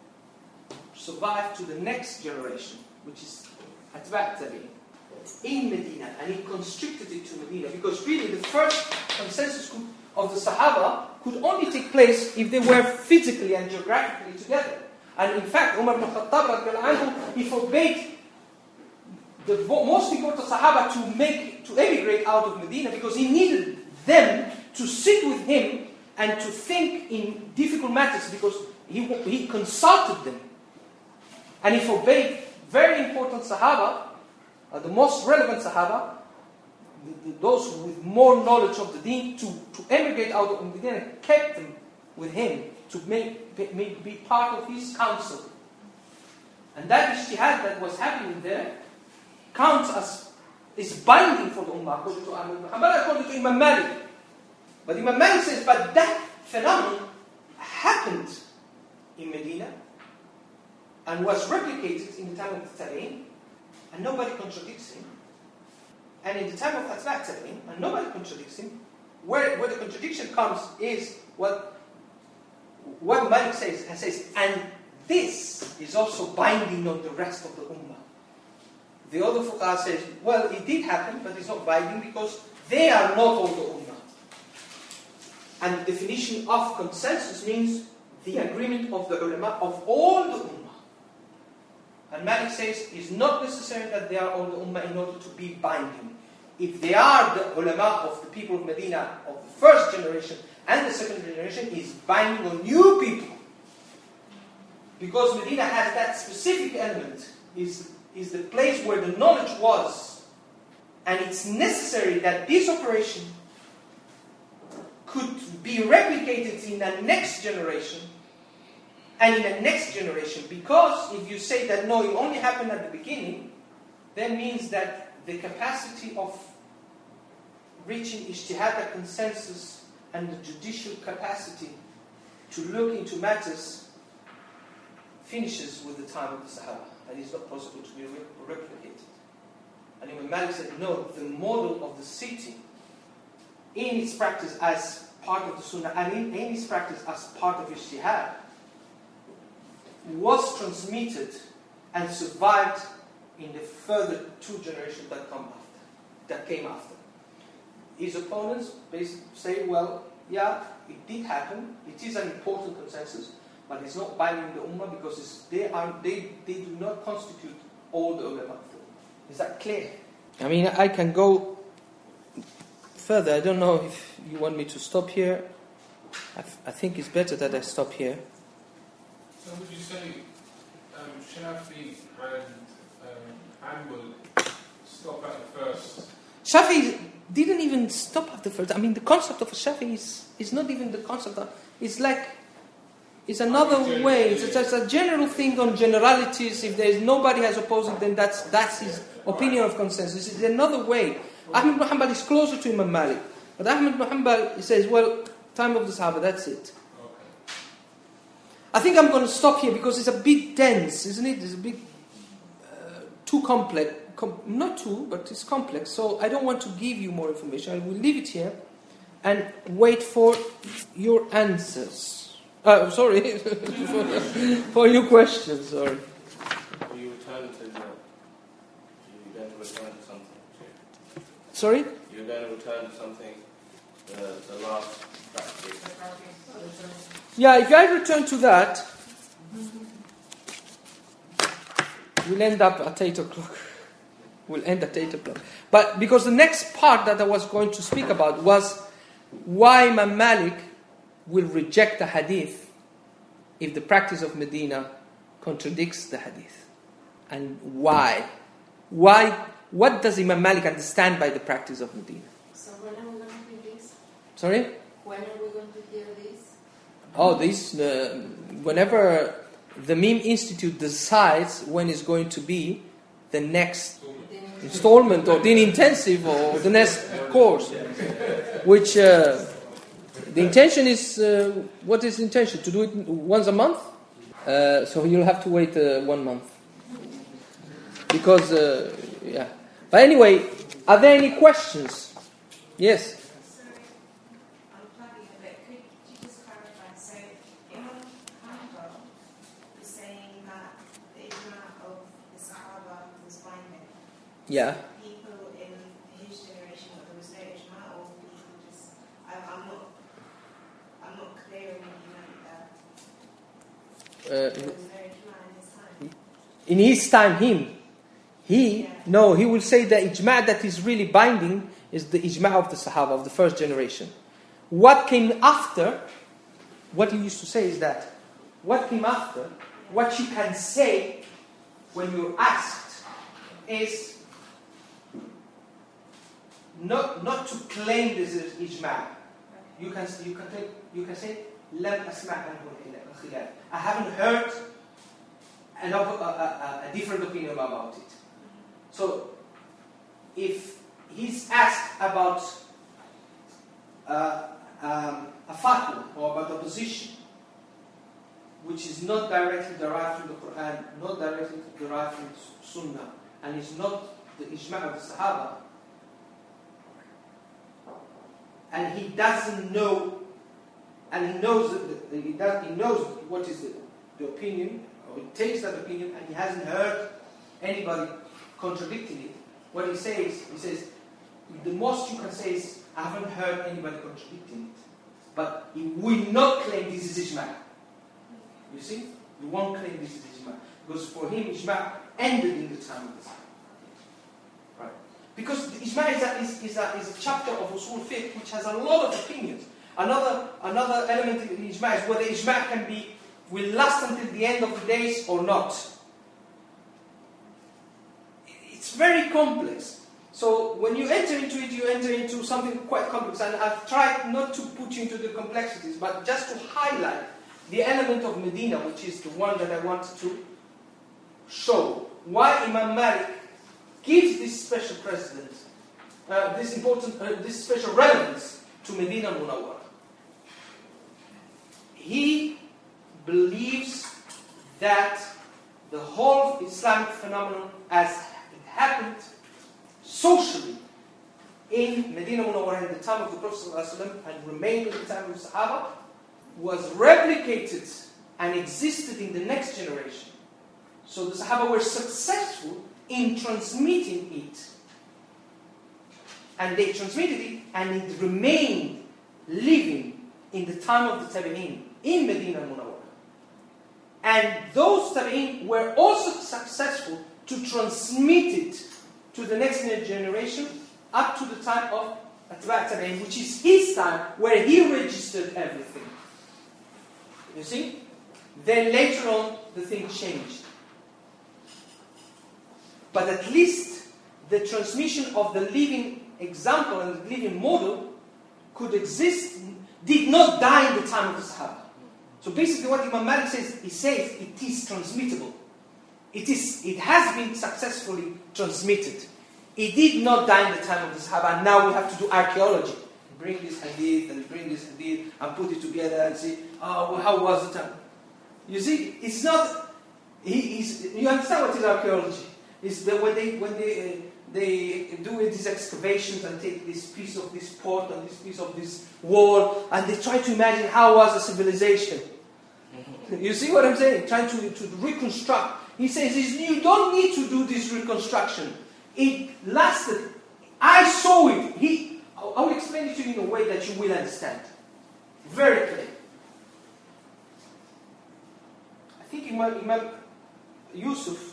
S1: survived to the next generation, which is Atba' Tabi'in, in Medina, and it constricted it to Medina, because really the first consensus of the Sahaba could only take place if they were physically and geographically together. And in fact, Umar ibn Khattab, he forbade the most important Sahaba to make to emigrate out of Medina, because he needed them to sit with him and to think in difficult matters, because he, he consulted them. And he forbade very important Sahaba, uh, the most relevant Sahaba, the, the, those with more knowledge of the deen, to, to emigrate out of Medina, and kept them with him to make, make, be part of his council. And that ijtihad that was happening there counts as, is binding for the Ummah, according to Ahmad ibn Hanbal, according to Imam Malik. But Imam Malik says, but that phenomenon happened in Medina and was replicated in the time of the Tabi'in, and nobody contradicts him. And in the time of Atba' Tabi'in, and nobody contradicts him. Where, where the contradiction comes is what, what Malik says, and says, and this is also binding on the rest of the Ummah. The other fuqaha says, well, it did happen, but it's not binding because they are not all the Ummah. And the definition of consensus means the agreement of the ulama of all the Ummah. And Malik says it's not necessary that they are all the Ummah in order to be binding. If they are the ulama of the people of Medina of the first generation and the second generation, is binding on new people. Because Medina has that specific element, is, is the place where the knowledge was. And it's necessary that this operation could be replicated in the next generation and in the next generation. Because if you say that no, it only happened at the beginning, that means that the capacity of reaching ijtihad, consensus, and the judicial capacity to look into matters finishes with the time of the Sahaba, and it's not possible to be re- replicated. And Imam Malik said, no, the model of the city, in its practice as part of the Sunnah, and in, in its practice as part of ijtihad, was transmitted and survived in the further two generations that come after, that came after. His opponents basically say, well, yeah, it did happen. It is an important consensus, but it's not binding the Ummah because it's, they are they, they do not constitute all the ulama. Is that clear? I mean, I can go further. I don't know if you want me to stop here. I, th- I think it's better that I stop here.
S2: So would you say um, Shafi and um, Hanbal stop at the first?
S1: Shafi didn't even stop at the first. I mean, the concept of a Shafi is, is not even the concept of... It's like... It's another way. It's just a general thing on generalities. If there is nobody has opposing, then that's that's his opinion of consensus. It's another way. Ahmad ibn Hanbal is closer to Imam Malik. But Ahmad ibn Hanbal, he says, well, time of the Sahaba, that's it. I think I'm going to stop here because it's a bit dense, isn't it? It's a bit uh, too complex. Com- not too, but it's complex. So I don't want to give you more information. I will leave it here and wait for your answers. Uh, sorry, for, for your questions. Sorry.
S5: Will you return to the? You're going to return to something.
S1: Sorry?
S5: You're going to return to something. The, the last practice.
S1: Yeah, if I return to that, we'll end up at eight o'clock. We'll end at eight o'clock. But because the next part that I was going to speak about was why Imam Malik will reject the hadith if the practice of Medina contradicts the hadith. And why? Why? What does Imam Malik understand by the practice of Medina?
S4: So when are we going to hear this?
S1: Sorry?
S4: When are we going to hear this?
S1: Oh, this, uh, whenever the Meme Institute decides when is going to be the next installment or the intensive or the next course, which uh, the intention is, uh, what is the intention? To do it once a month? Uh, so you'll have to wait uh, one month. Because, uh, yeah. But anyway, are there any questions? Yes? Yeah.
S6: People in his generation, there was no ijma, or people just, I, I'm not, I'm not clear on what you meant there.
S1: Uh,
S6: There was no ijma in his time.
S1: in his time, him, he,
S6: Yeah.
S1: no, he will say the ijma' that is really binding is the ijma' of the Sahaba, of the first generation. What came after, what he used to say is that, what came after, what you can say when you're asked is Not not to claim this is ijma'. You can you can take, you can say lam asma' anhu khilaf. I haven't heard an op- a, a, a different opinion about it. So if he's asked about uh, um, a fatwa or about a position which is not directly derived from the Quran, not directly derived from Sunnah, and is not the ijma' of the Sahaba, and he doesn't know, and he knows that the, he, does, he knows what is the, the opinion, or he takes that opinion, and he hasn't heard anybody contradicting it. What he says, he says, the most you can say is, I haven't heard anybody contradicting it, but he will not claim this is ijma'. You see, he won't claim this is ijma', because for him ijma' ended in the time of the Sahaba. Right? Because the ijma' is a, is, is, a, is a chapter of usul fiqh which has a lot of opinions. Another another element in the ijma' is whether ijma' can be, will last until the end of the days or not. It's very complex. So when you enter into it, you enter into something quite complex. And I've tried not to put you into the complexities, but just to highlight the element of Medina, which is the one that I wanted to show. Why Imam Malik gives this special precedence, uh, this important, uh, this special relevance to Medina Munawwara. He believes that the whole Islamic phenomenon, as it happened socially in Medina Munawwara in the time of the Prophet ﷺ and remained in the time of the Sahaba, was replicated and existed in the next generation. So the Sahaba were successful in transmitting it. And they transmitted it, and it remained living in the time of the Tabi'in in Medina Munawwara. And those Tabi'in were also successful to transmit it to the next generation up to the time of Atba' Tabi'in, which is his time, where he registered everything. You see? Then later on, the thing changed. But at least the transmission of the living example and the living model could exist, did not die in the time of the Sahaba. So basically what Imam Malik says, he says it is transmittable. It is, it has been successfully transmitted. It did not die in the time of the Sahaba, and now we have to do archaeology. Bring this hadith and bring this hadith and put it together and see, oh, how was the time? You see, it's not. He, he's, you understand what is archaeology? It's the, when they when they uh, they do these excavations and take this piece of this port and this piece of this wall and they try to imagine how was a civilization. You see what I'm saying? Trying to, to reconstruct. He says you don't need to do this reconstruction. It lasted. I saw it. He. I will explain it to you in a way that you will understand. Very clear. I think Imam, Imam Yusuf.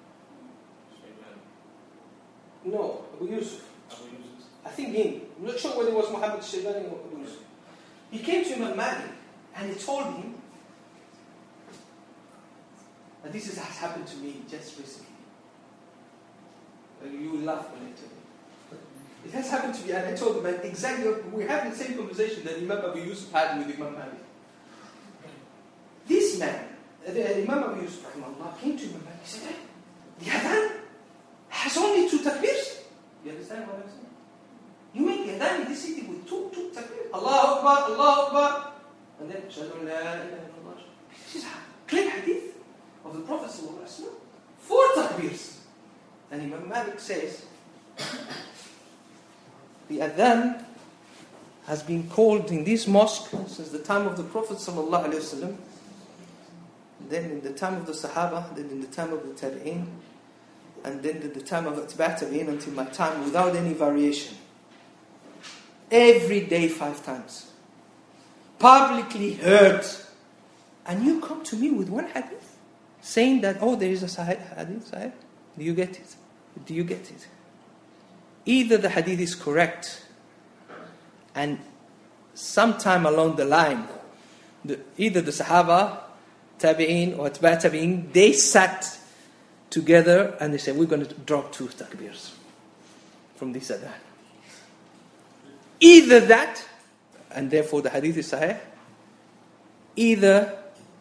S1: No, Abu Yusuf. I think him. I'm not sure whether it was Muhammad Shaybani or Abu Yusuf. He came to Imam Malik and he told him, and this is, has happened to me just recently. You will laugh when I tell you. It has happened to me, and I told him that exactly, we have the same conversation that Imam Abu Yusuf had with Imam Malik. This man, the Imam Abu Yusuf came to Imam Malik and said, the Adhan has only two takbirs. You understand what I'm saying? You make the Adhan in this city with two, two takbirs. Allahu Akbar, Allahu Akbar. And then, Shadu la ilaha illallah. This is a clear hadith of the Prophet ﷺ. Four takbirs. And Imam Malik says, the Adhan has been called in this mosque since the time of the Prophet ﷺ, then in the time of the Sahaba, then in the time of the Tabi'een, and then in the time of Atba' Tabi'een until my time, without any variation. Every day five times. Publicly heard. And you come to me with one hadith, saying that, oh, there is a sahih, hadith, sahih. Do you get it? Do you get it? Either the hadith is correct, and sometime along the line, the, either the Sahaba, Tabi'een or Atba' Tabi'een, they sat together and they said, we're going to drop two takbirs from this adhan. Either that, and therefore the hadith is sahih, either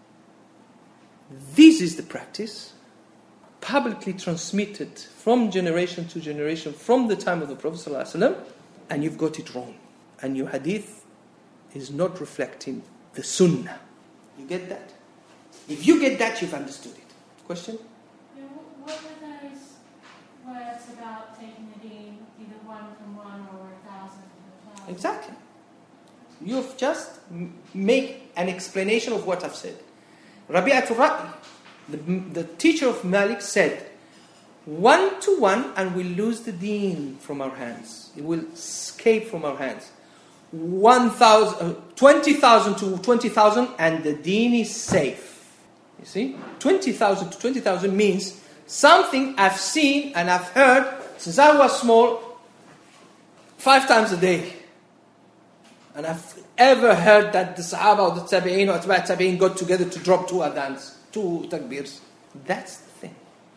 S1: this is the practice, publicly transmitted from generation to generation from the time of the Prophet ﷺ, and you've got it wrong. And your hadith is not reflecting the sunnah. You get that? If you get that, you've understood it. Question?
S7: Yeah, what were those words about taking the deen, either one from one or a thousand from a thousand?
S1: Exactly. You've just m- make an explanation of what I've said. Rabi'atul Ra'i, the, the teacher of Malik, said, one to one and we'll lose the deen from our hands. It will escape from our hands. One thousand, uh, twenty thousand to twenty thousand and the deen is safe. You see? twenty thousand to twenty thousand means something I've seen and I've heard since I was small five times a day. And I've ever heard that the Sahaba or the Tabi'een or Atba' Tabi'een got together to drop two adhans, two takbirs. That's the thing.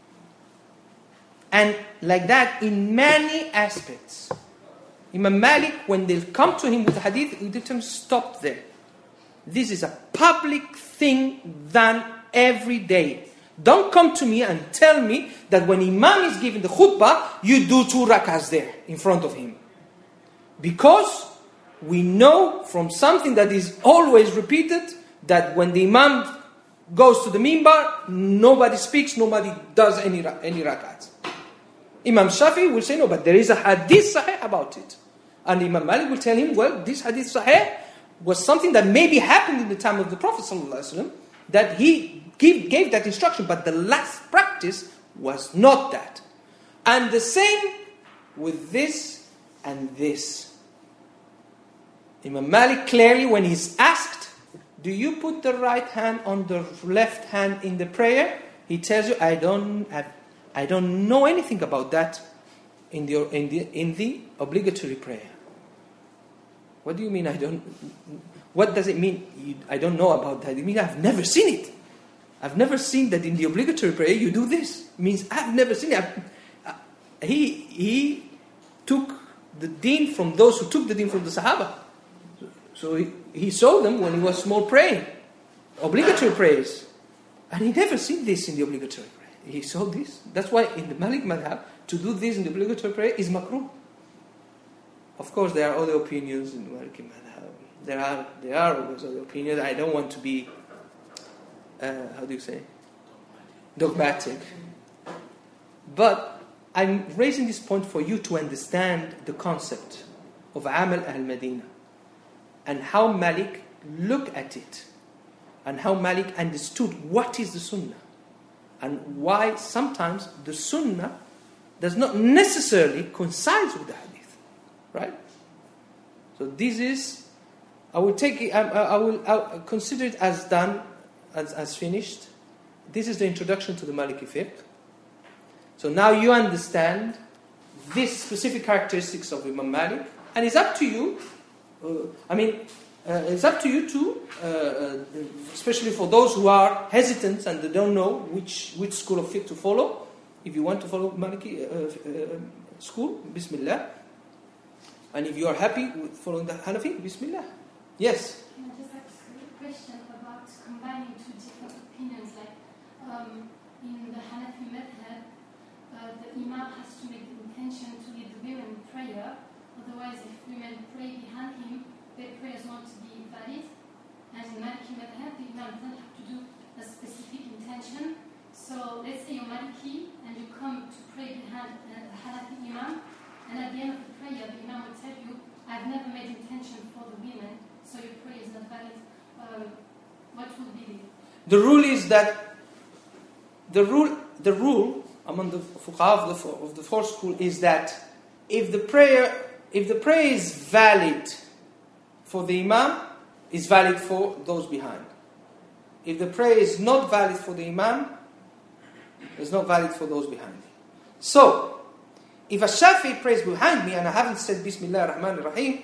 S1: And like that in many aspects. Imam Malik, when they'll come to him with hadith, he did him stop there. This is a public thing done every day. Don't come to me and tell me that when Imam is giving the khutbah, you do two rakahs there in front of him. Because we know from something that is always repeated that when the Imam goes to the minbar, nobody speaks, nobody does any any rakats. Imam Shafi will say no, but there is a hadith sahih about it. And Imam Malik will tell him, well, this hadith sahih was something that maybe happened in the time of the Prophet ﷺ, that he give, gave that instruction, but the last practice was not that. And the same with this and this. Imam Malik clearly, when he's asked, do you put the right hand on the left hand in the prayer? He tells you, I don't have, I don't know anything about that in the in the in the obligatory prayer. What do you mean I don't? What does it mean? You, I don't know about that. It means I've never seen it. I've never seen that in the obligatory prayer you do this. It means I've never seen it. Uh, he he took the deen from those who took the deen from the Sahaba. So he, he saw them when he was small praying, obligatory prayers, and he never seen this in the obligatory prayer. He saw this. That's why in the Malik Madhab, to do this in the obligatory prayer is makruh. Of course, there are other opinions in the Maliki Madhab. There are there are always other opinions. I don't want to be uh, how do you say, dogmatic. But I'm raising this point for you to understand the concept of Amal al-Madinah and how Malik looked at it and how Malik understood what is the Sunnah and why sometimes the Sunnah does not necessarily coincide with the Hadith, right? So this is, I will take it, I, I will I consider it as done, as, as finished. This is the introduction to the Maliki fiqh. So now you understand these specific characteristics of Imam Malik, and it's up to you. Uh, I mean, uh, it's up to you too, uh, uh, especially for those who are hesitant and they don't know which which school of fiqh to follow. If you want to follow Maliki uh, uh, school, Bismillah. And if you are happy with following the Hanafi, Bismillah. Yes.
S7: Can I just ask a question about combining two different opinions? Like um, in the Hanafi method, uh, the Imam has to make the intention to lead the women in prayer. Otherwise, if women pray behind him, their prayers won't be valid. And in Maliki method, the Imam doesn't have to do a specific intention. So let's say you're Maliki and you come to pray behind the Hanafi Imam, and at the end of the prayer, the Imam will tell you, I've never made intention for the women, so your prayer is not valid. Um, what will be
S1: the rule? Is that the rule, the rule among the fuqaha of the, of the fourth school is that if the prayer, if the prayer is valid for the Imam, it's valid for those behind. If the prayer is not valid for the Imam, it's not valid for those behind. So, if a Shafi'i prays behind me and I haven't said Bismillah ar-Rahman ar-Rahim,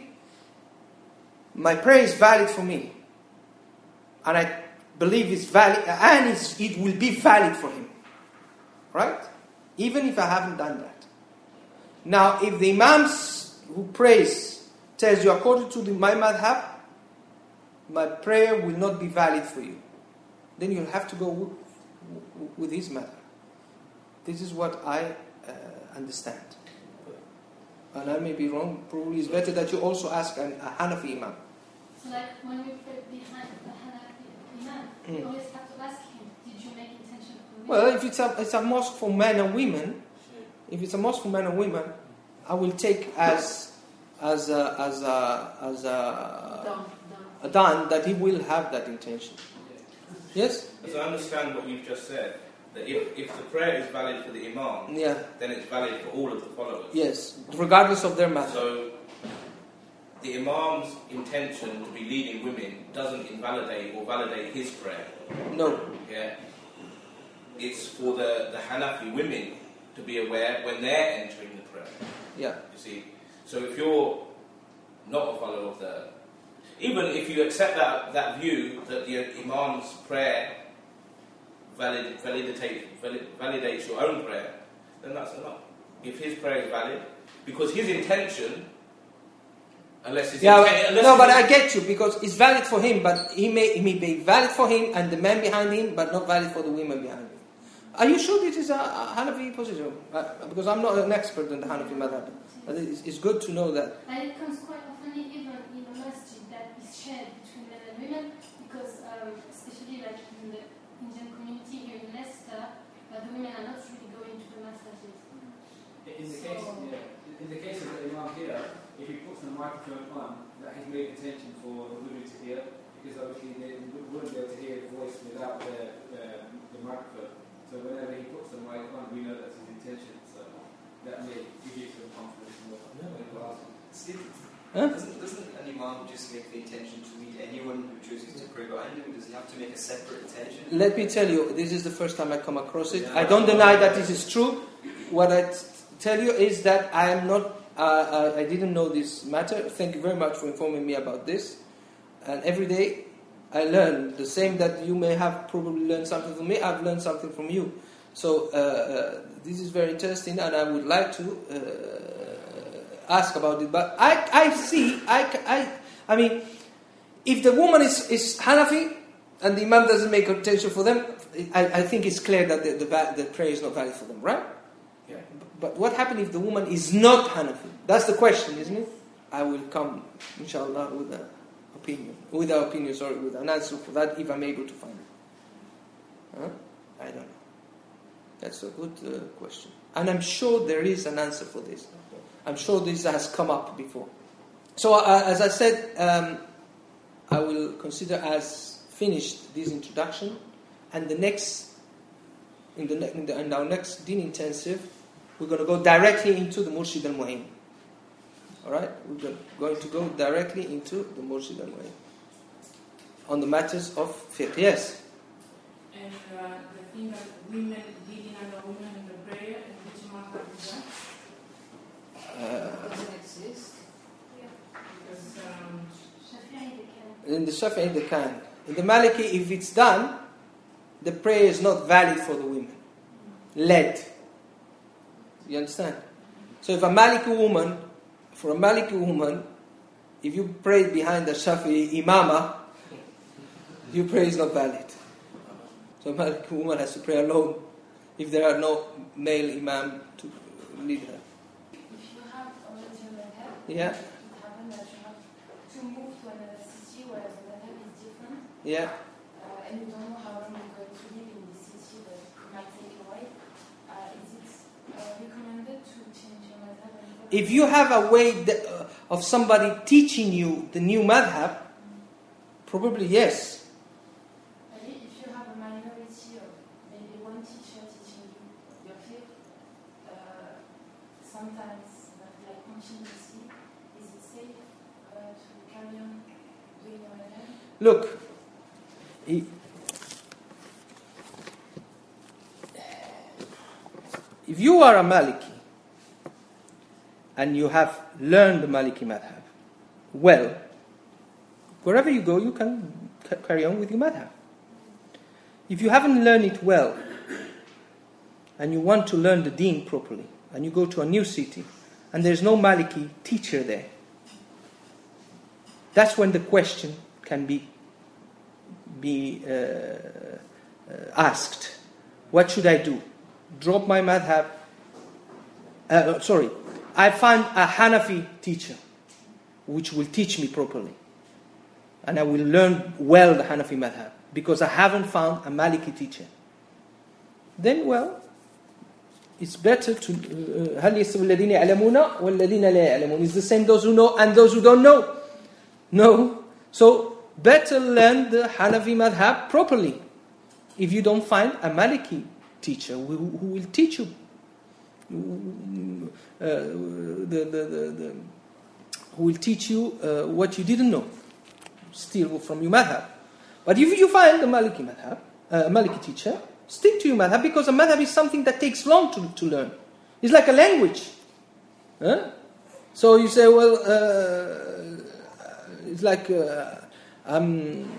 S1: my prayer is valid for me. And I believe it's valid, and it's, it will be valid for him. Right? Even if I haven't done that. Now, if the Imam who prays tells you, according to the, my madhab, my prayer will not be valid for you, then you'll have to go with, with his madhab. This is what I uh, understand. And I may be wrong. Probably it's better that you also ask an, a Hanafi Imam.
S7: So like when we pray behind the Hanafi Imam, mm. we always have to ask him, did you make intention for women?
S1: Well, if it's a, it's a mosque for men and women, if it's a mosque for men and women, I will take as as a, as a, as a,
S4: Done,
S1: a done that he will have that intention. Yes?
S5: As I understand what you've just said, that if, if the prayer is valid for the Imam,
S1: yeah.
S5: then it's valid for all of the followers.
S1: Yes, regardless of their matter.
S5: So, the Imam's intention to be leading women doesn't invalidate or validate his prayer.
S1: No.
S5: Yeah. It's for the, the Hanafi women to be aware when they're entering the prayer.
S1: Yeah.
S5: You see? So if you're not a follower of the... Even if you accept that, that view that the Imam's prayer valid, validate, valid, validates your own prayer, then that's enough. If his prayer is valid, because his intention, unless it's...
S1: Yeah,
S5: inten- unless
S1: no,
S5: it's
S1: but I get you, because it's valid for him, but he may, he may be valid for him and the men behind him, but not valid for the women behind him. Are you sure this is a, a Hanafi position? Uh, because I'm not an expert in the Hanafi madhab. It's, it's good to know that.
S7: And it comes quite often even in a masjid that is shared between men and women, because um, especially like in the Indian community here in Leicester, uh, the women are not really going to the masjid.
S8: In the case, yeah, in the case of the Imam here, if he puts the microphone on, that he's made attention for the women to hear, because obviously they wouldn't be able to hear his voice without the, uh, the microphone. So whenever he puts the mic on, we know that's his intention. So that may give you some confidence more.
S3: See,
S1: Huh?
S3: doesn't, doesn't an Imam just make the intention to meet anyone who chooses to pray behind him? Does he have to make a separate intention?
S1: Let me tell you, this is the first time I come across it.
S3: Yeah.
S1: I don't deny that this is true. What I t- tell you is that I am not, uh, I didn't know this matter. Thank you very much for informing me about this. And every day I learn the same that you may have probably learned something from me. I've learned something from you. So uh, uh, this is very interesting, and I would like to uh, ask about it. But I, I see, I, I, I mean, if the woman is, is Hanafi and the Imam doesn't make attention for them, I, I think it's clear that the, the, the prayer is not valid for them, right?
S5: Yeah.
S1: But what happens if the woman is not Hanafi? That's the question, isn't it? I will come, inshallah, with an opinion. With an opinion, sorry, with an answer for that if I'm able to find it. I don't know. That's a good uh, question. And I'm sure there is an answer for this. I'm sure this has come up before. So uh, as I said, um, I will consider as finished this introduction, and the next, in, the, ne- in, the, in our next Deen Intensive, we're going to go directly into the Murshid al-Mu'in. Alright? We're going to go directly into the Murshid al-Mu'in on the matters of fiqh. Yes?
S9: And uh, the thing that women, leading other women in the prayer, and which matter is that?
S1: Uh,
S4: Doesn't exist.
S9: Because um,
S7: Shafi'i they can.
S1: in the Shafi'i they can. In the Maliki, if it's done, the prayer is not valid for the women. Led. You understand? So if a Maliki woman, for a Maliki woman, if you pray behind the Shafi'i imama, your prayer is not valid. So a Maliki woman has to pray alone if there are no male imam to lead her.
S7: If you have already a madhab,
S1: Yeah?
S7: it happens that you have to move to another city where the madhab is different,
S1: Yeah?
S7: uh, and you don't know how long you're going to live in this city, but it might take a while. Uh, is it uh, recommended to change your madhab? and go-
S1: If you have a way that, uh, of somebody teaching you the new madhab, probably yes.
S7: Maybe if you have a minority of maybe one teacher teaching you your fiqh, uh, sometimes but like continuously, is it safe uh, to carry on doing your madhab?
S1: Look, i- if you are a Maliki and you have learned the Maliki madhab well, wherever you go, you can ca- carry on with your madhab. If you haven't learned it well and you want to learn the deen properly, and you go to a new city and there's no Maliki teacher there, that's when the question can be be uh, uh, asked. What should I do? Drop my madhab? Uh, sorry, I find a Hanafi teacher which will teach me properly, and I will learn well the Hanafi madhab because I haven't found a Maliki teacher. Then, well, it's better to uh, هل يستوي الذين يعلمون والذين لا يعلمون. It's the same those who know and those who don't know. No. So better learn the Hanafi madhab properly. If you don't find a Maliki teacher who, who will teach you uh, the, the, the, the, who will teach you uh, what you didn't know, still from your madhab. But if you find a Maliki madhab, a uh, Maliki teacher, stick to your madhab, because a madhab is something that takes long to, to learn. It's like a language. Huh? So you say, well, uh, it's like uh, I'm,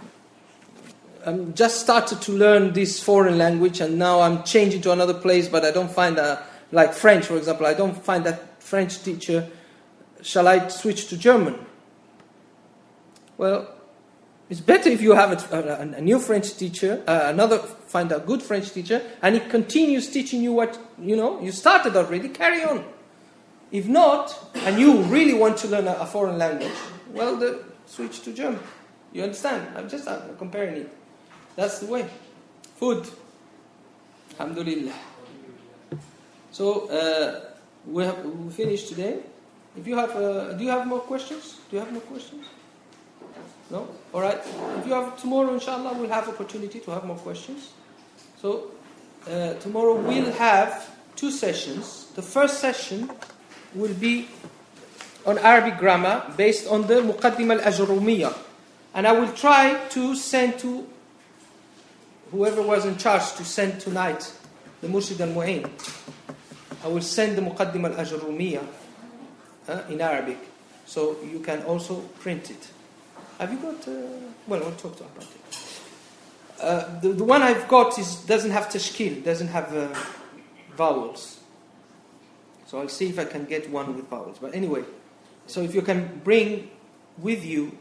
S1: I'm just started to learn this foreign language, and now I'm changing to another place, but I don't find a, like French, for example, I don't find that French teacher. Shall I switch to German? Well, it's better if you have a, a, a new French teacher, uh, another, find a good French teacher, and he continues teaching you what, you know, you started already, carry on. If not, and you really want to learn a, a foreign language, well, the, switch to German. You understand? I'm just uh, comparing it. That's the way. Food. Alhamdulillah. So, uh, we have we finished today. If you have, uh, do you have more questions? Do you have more questions? No? Alright. If you have tomorrow, inshallah, we'll have opportunity to have more questions. So, uh, tomorrow we'll have two sessions. The first session will be on Arabic grammar based on the Muqaddimah al-Ajrumiyah. And I will try to send to whoever was in charge to send tonight the Murshid al-Mu'in. I will send the Muqaddimah al-Ajrumiyah uh, in Arabic, so you can also print it. Have you got? Uh, well, I'll talk to about it. Uh, the, the one I've got is doesn't have tashkil, doesn't have uh, vowels. So I'll see if I can get one with vowels. But anyway, so if you can bring with you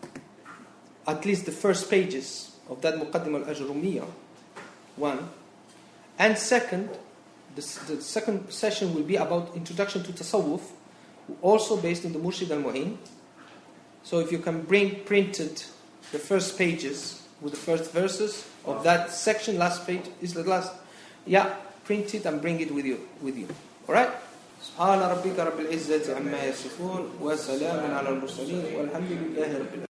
S1: at least the first pages of that Muqaddimah al-Ajrumiyah, one, and second, the, the second session will be about Introduction to Tasawwuf, also based on the Murshid al-Mu'in. So if you can bring printed the first pages with the first verses of that section, last page, is the last. Yeah, print it and bring it with you. With you. All right? سبحان ربك رب العزة عما يصفون وسلام على المرسلين والحمد لله رب العالمين.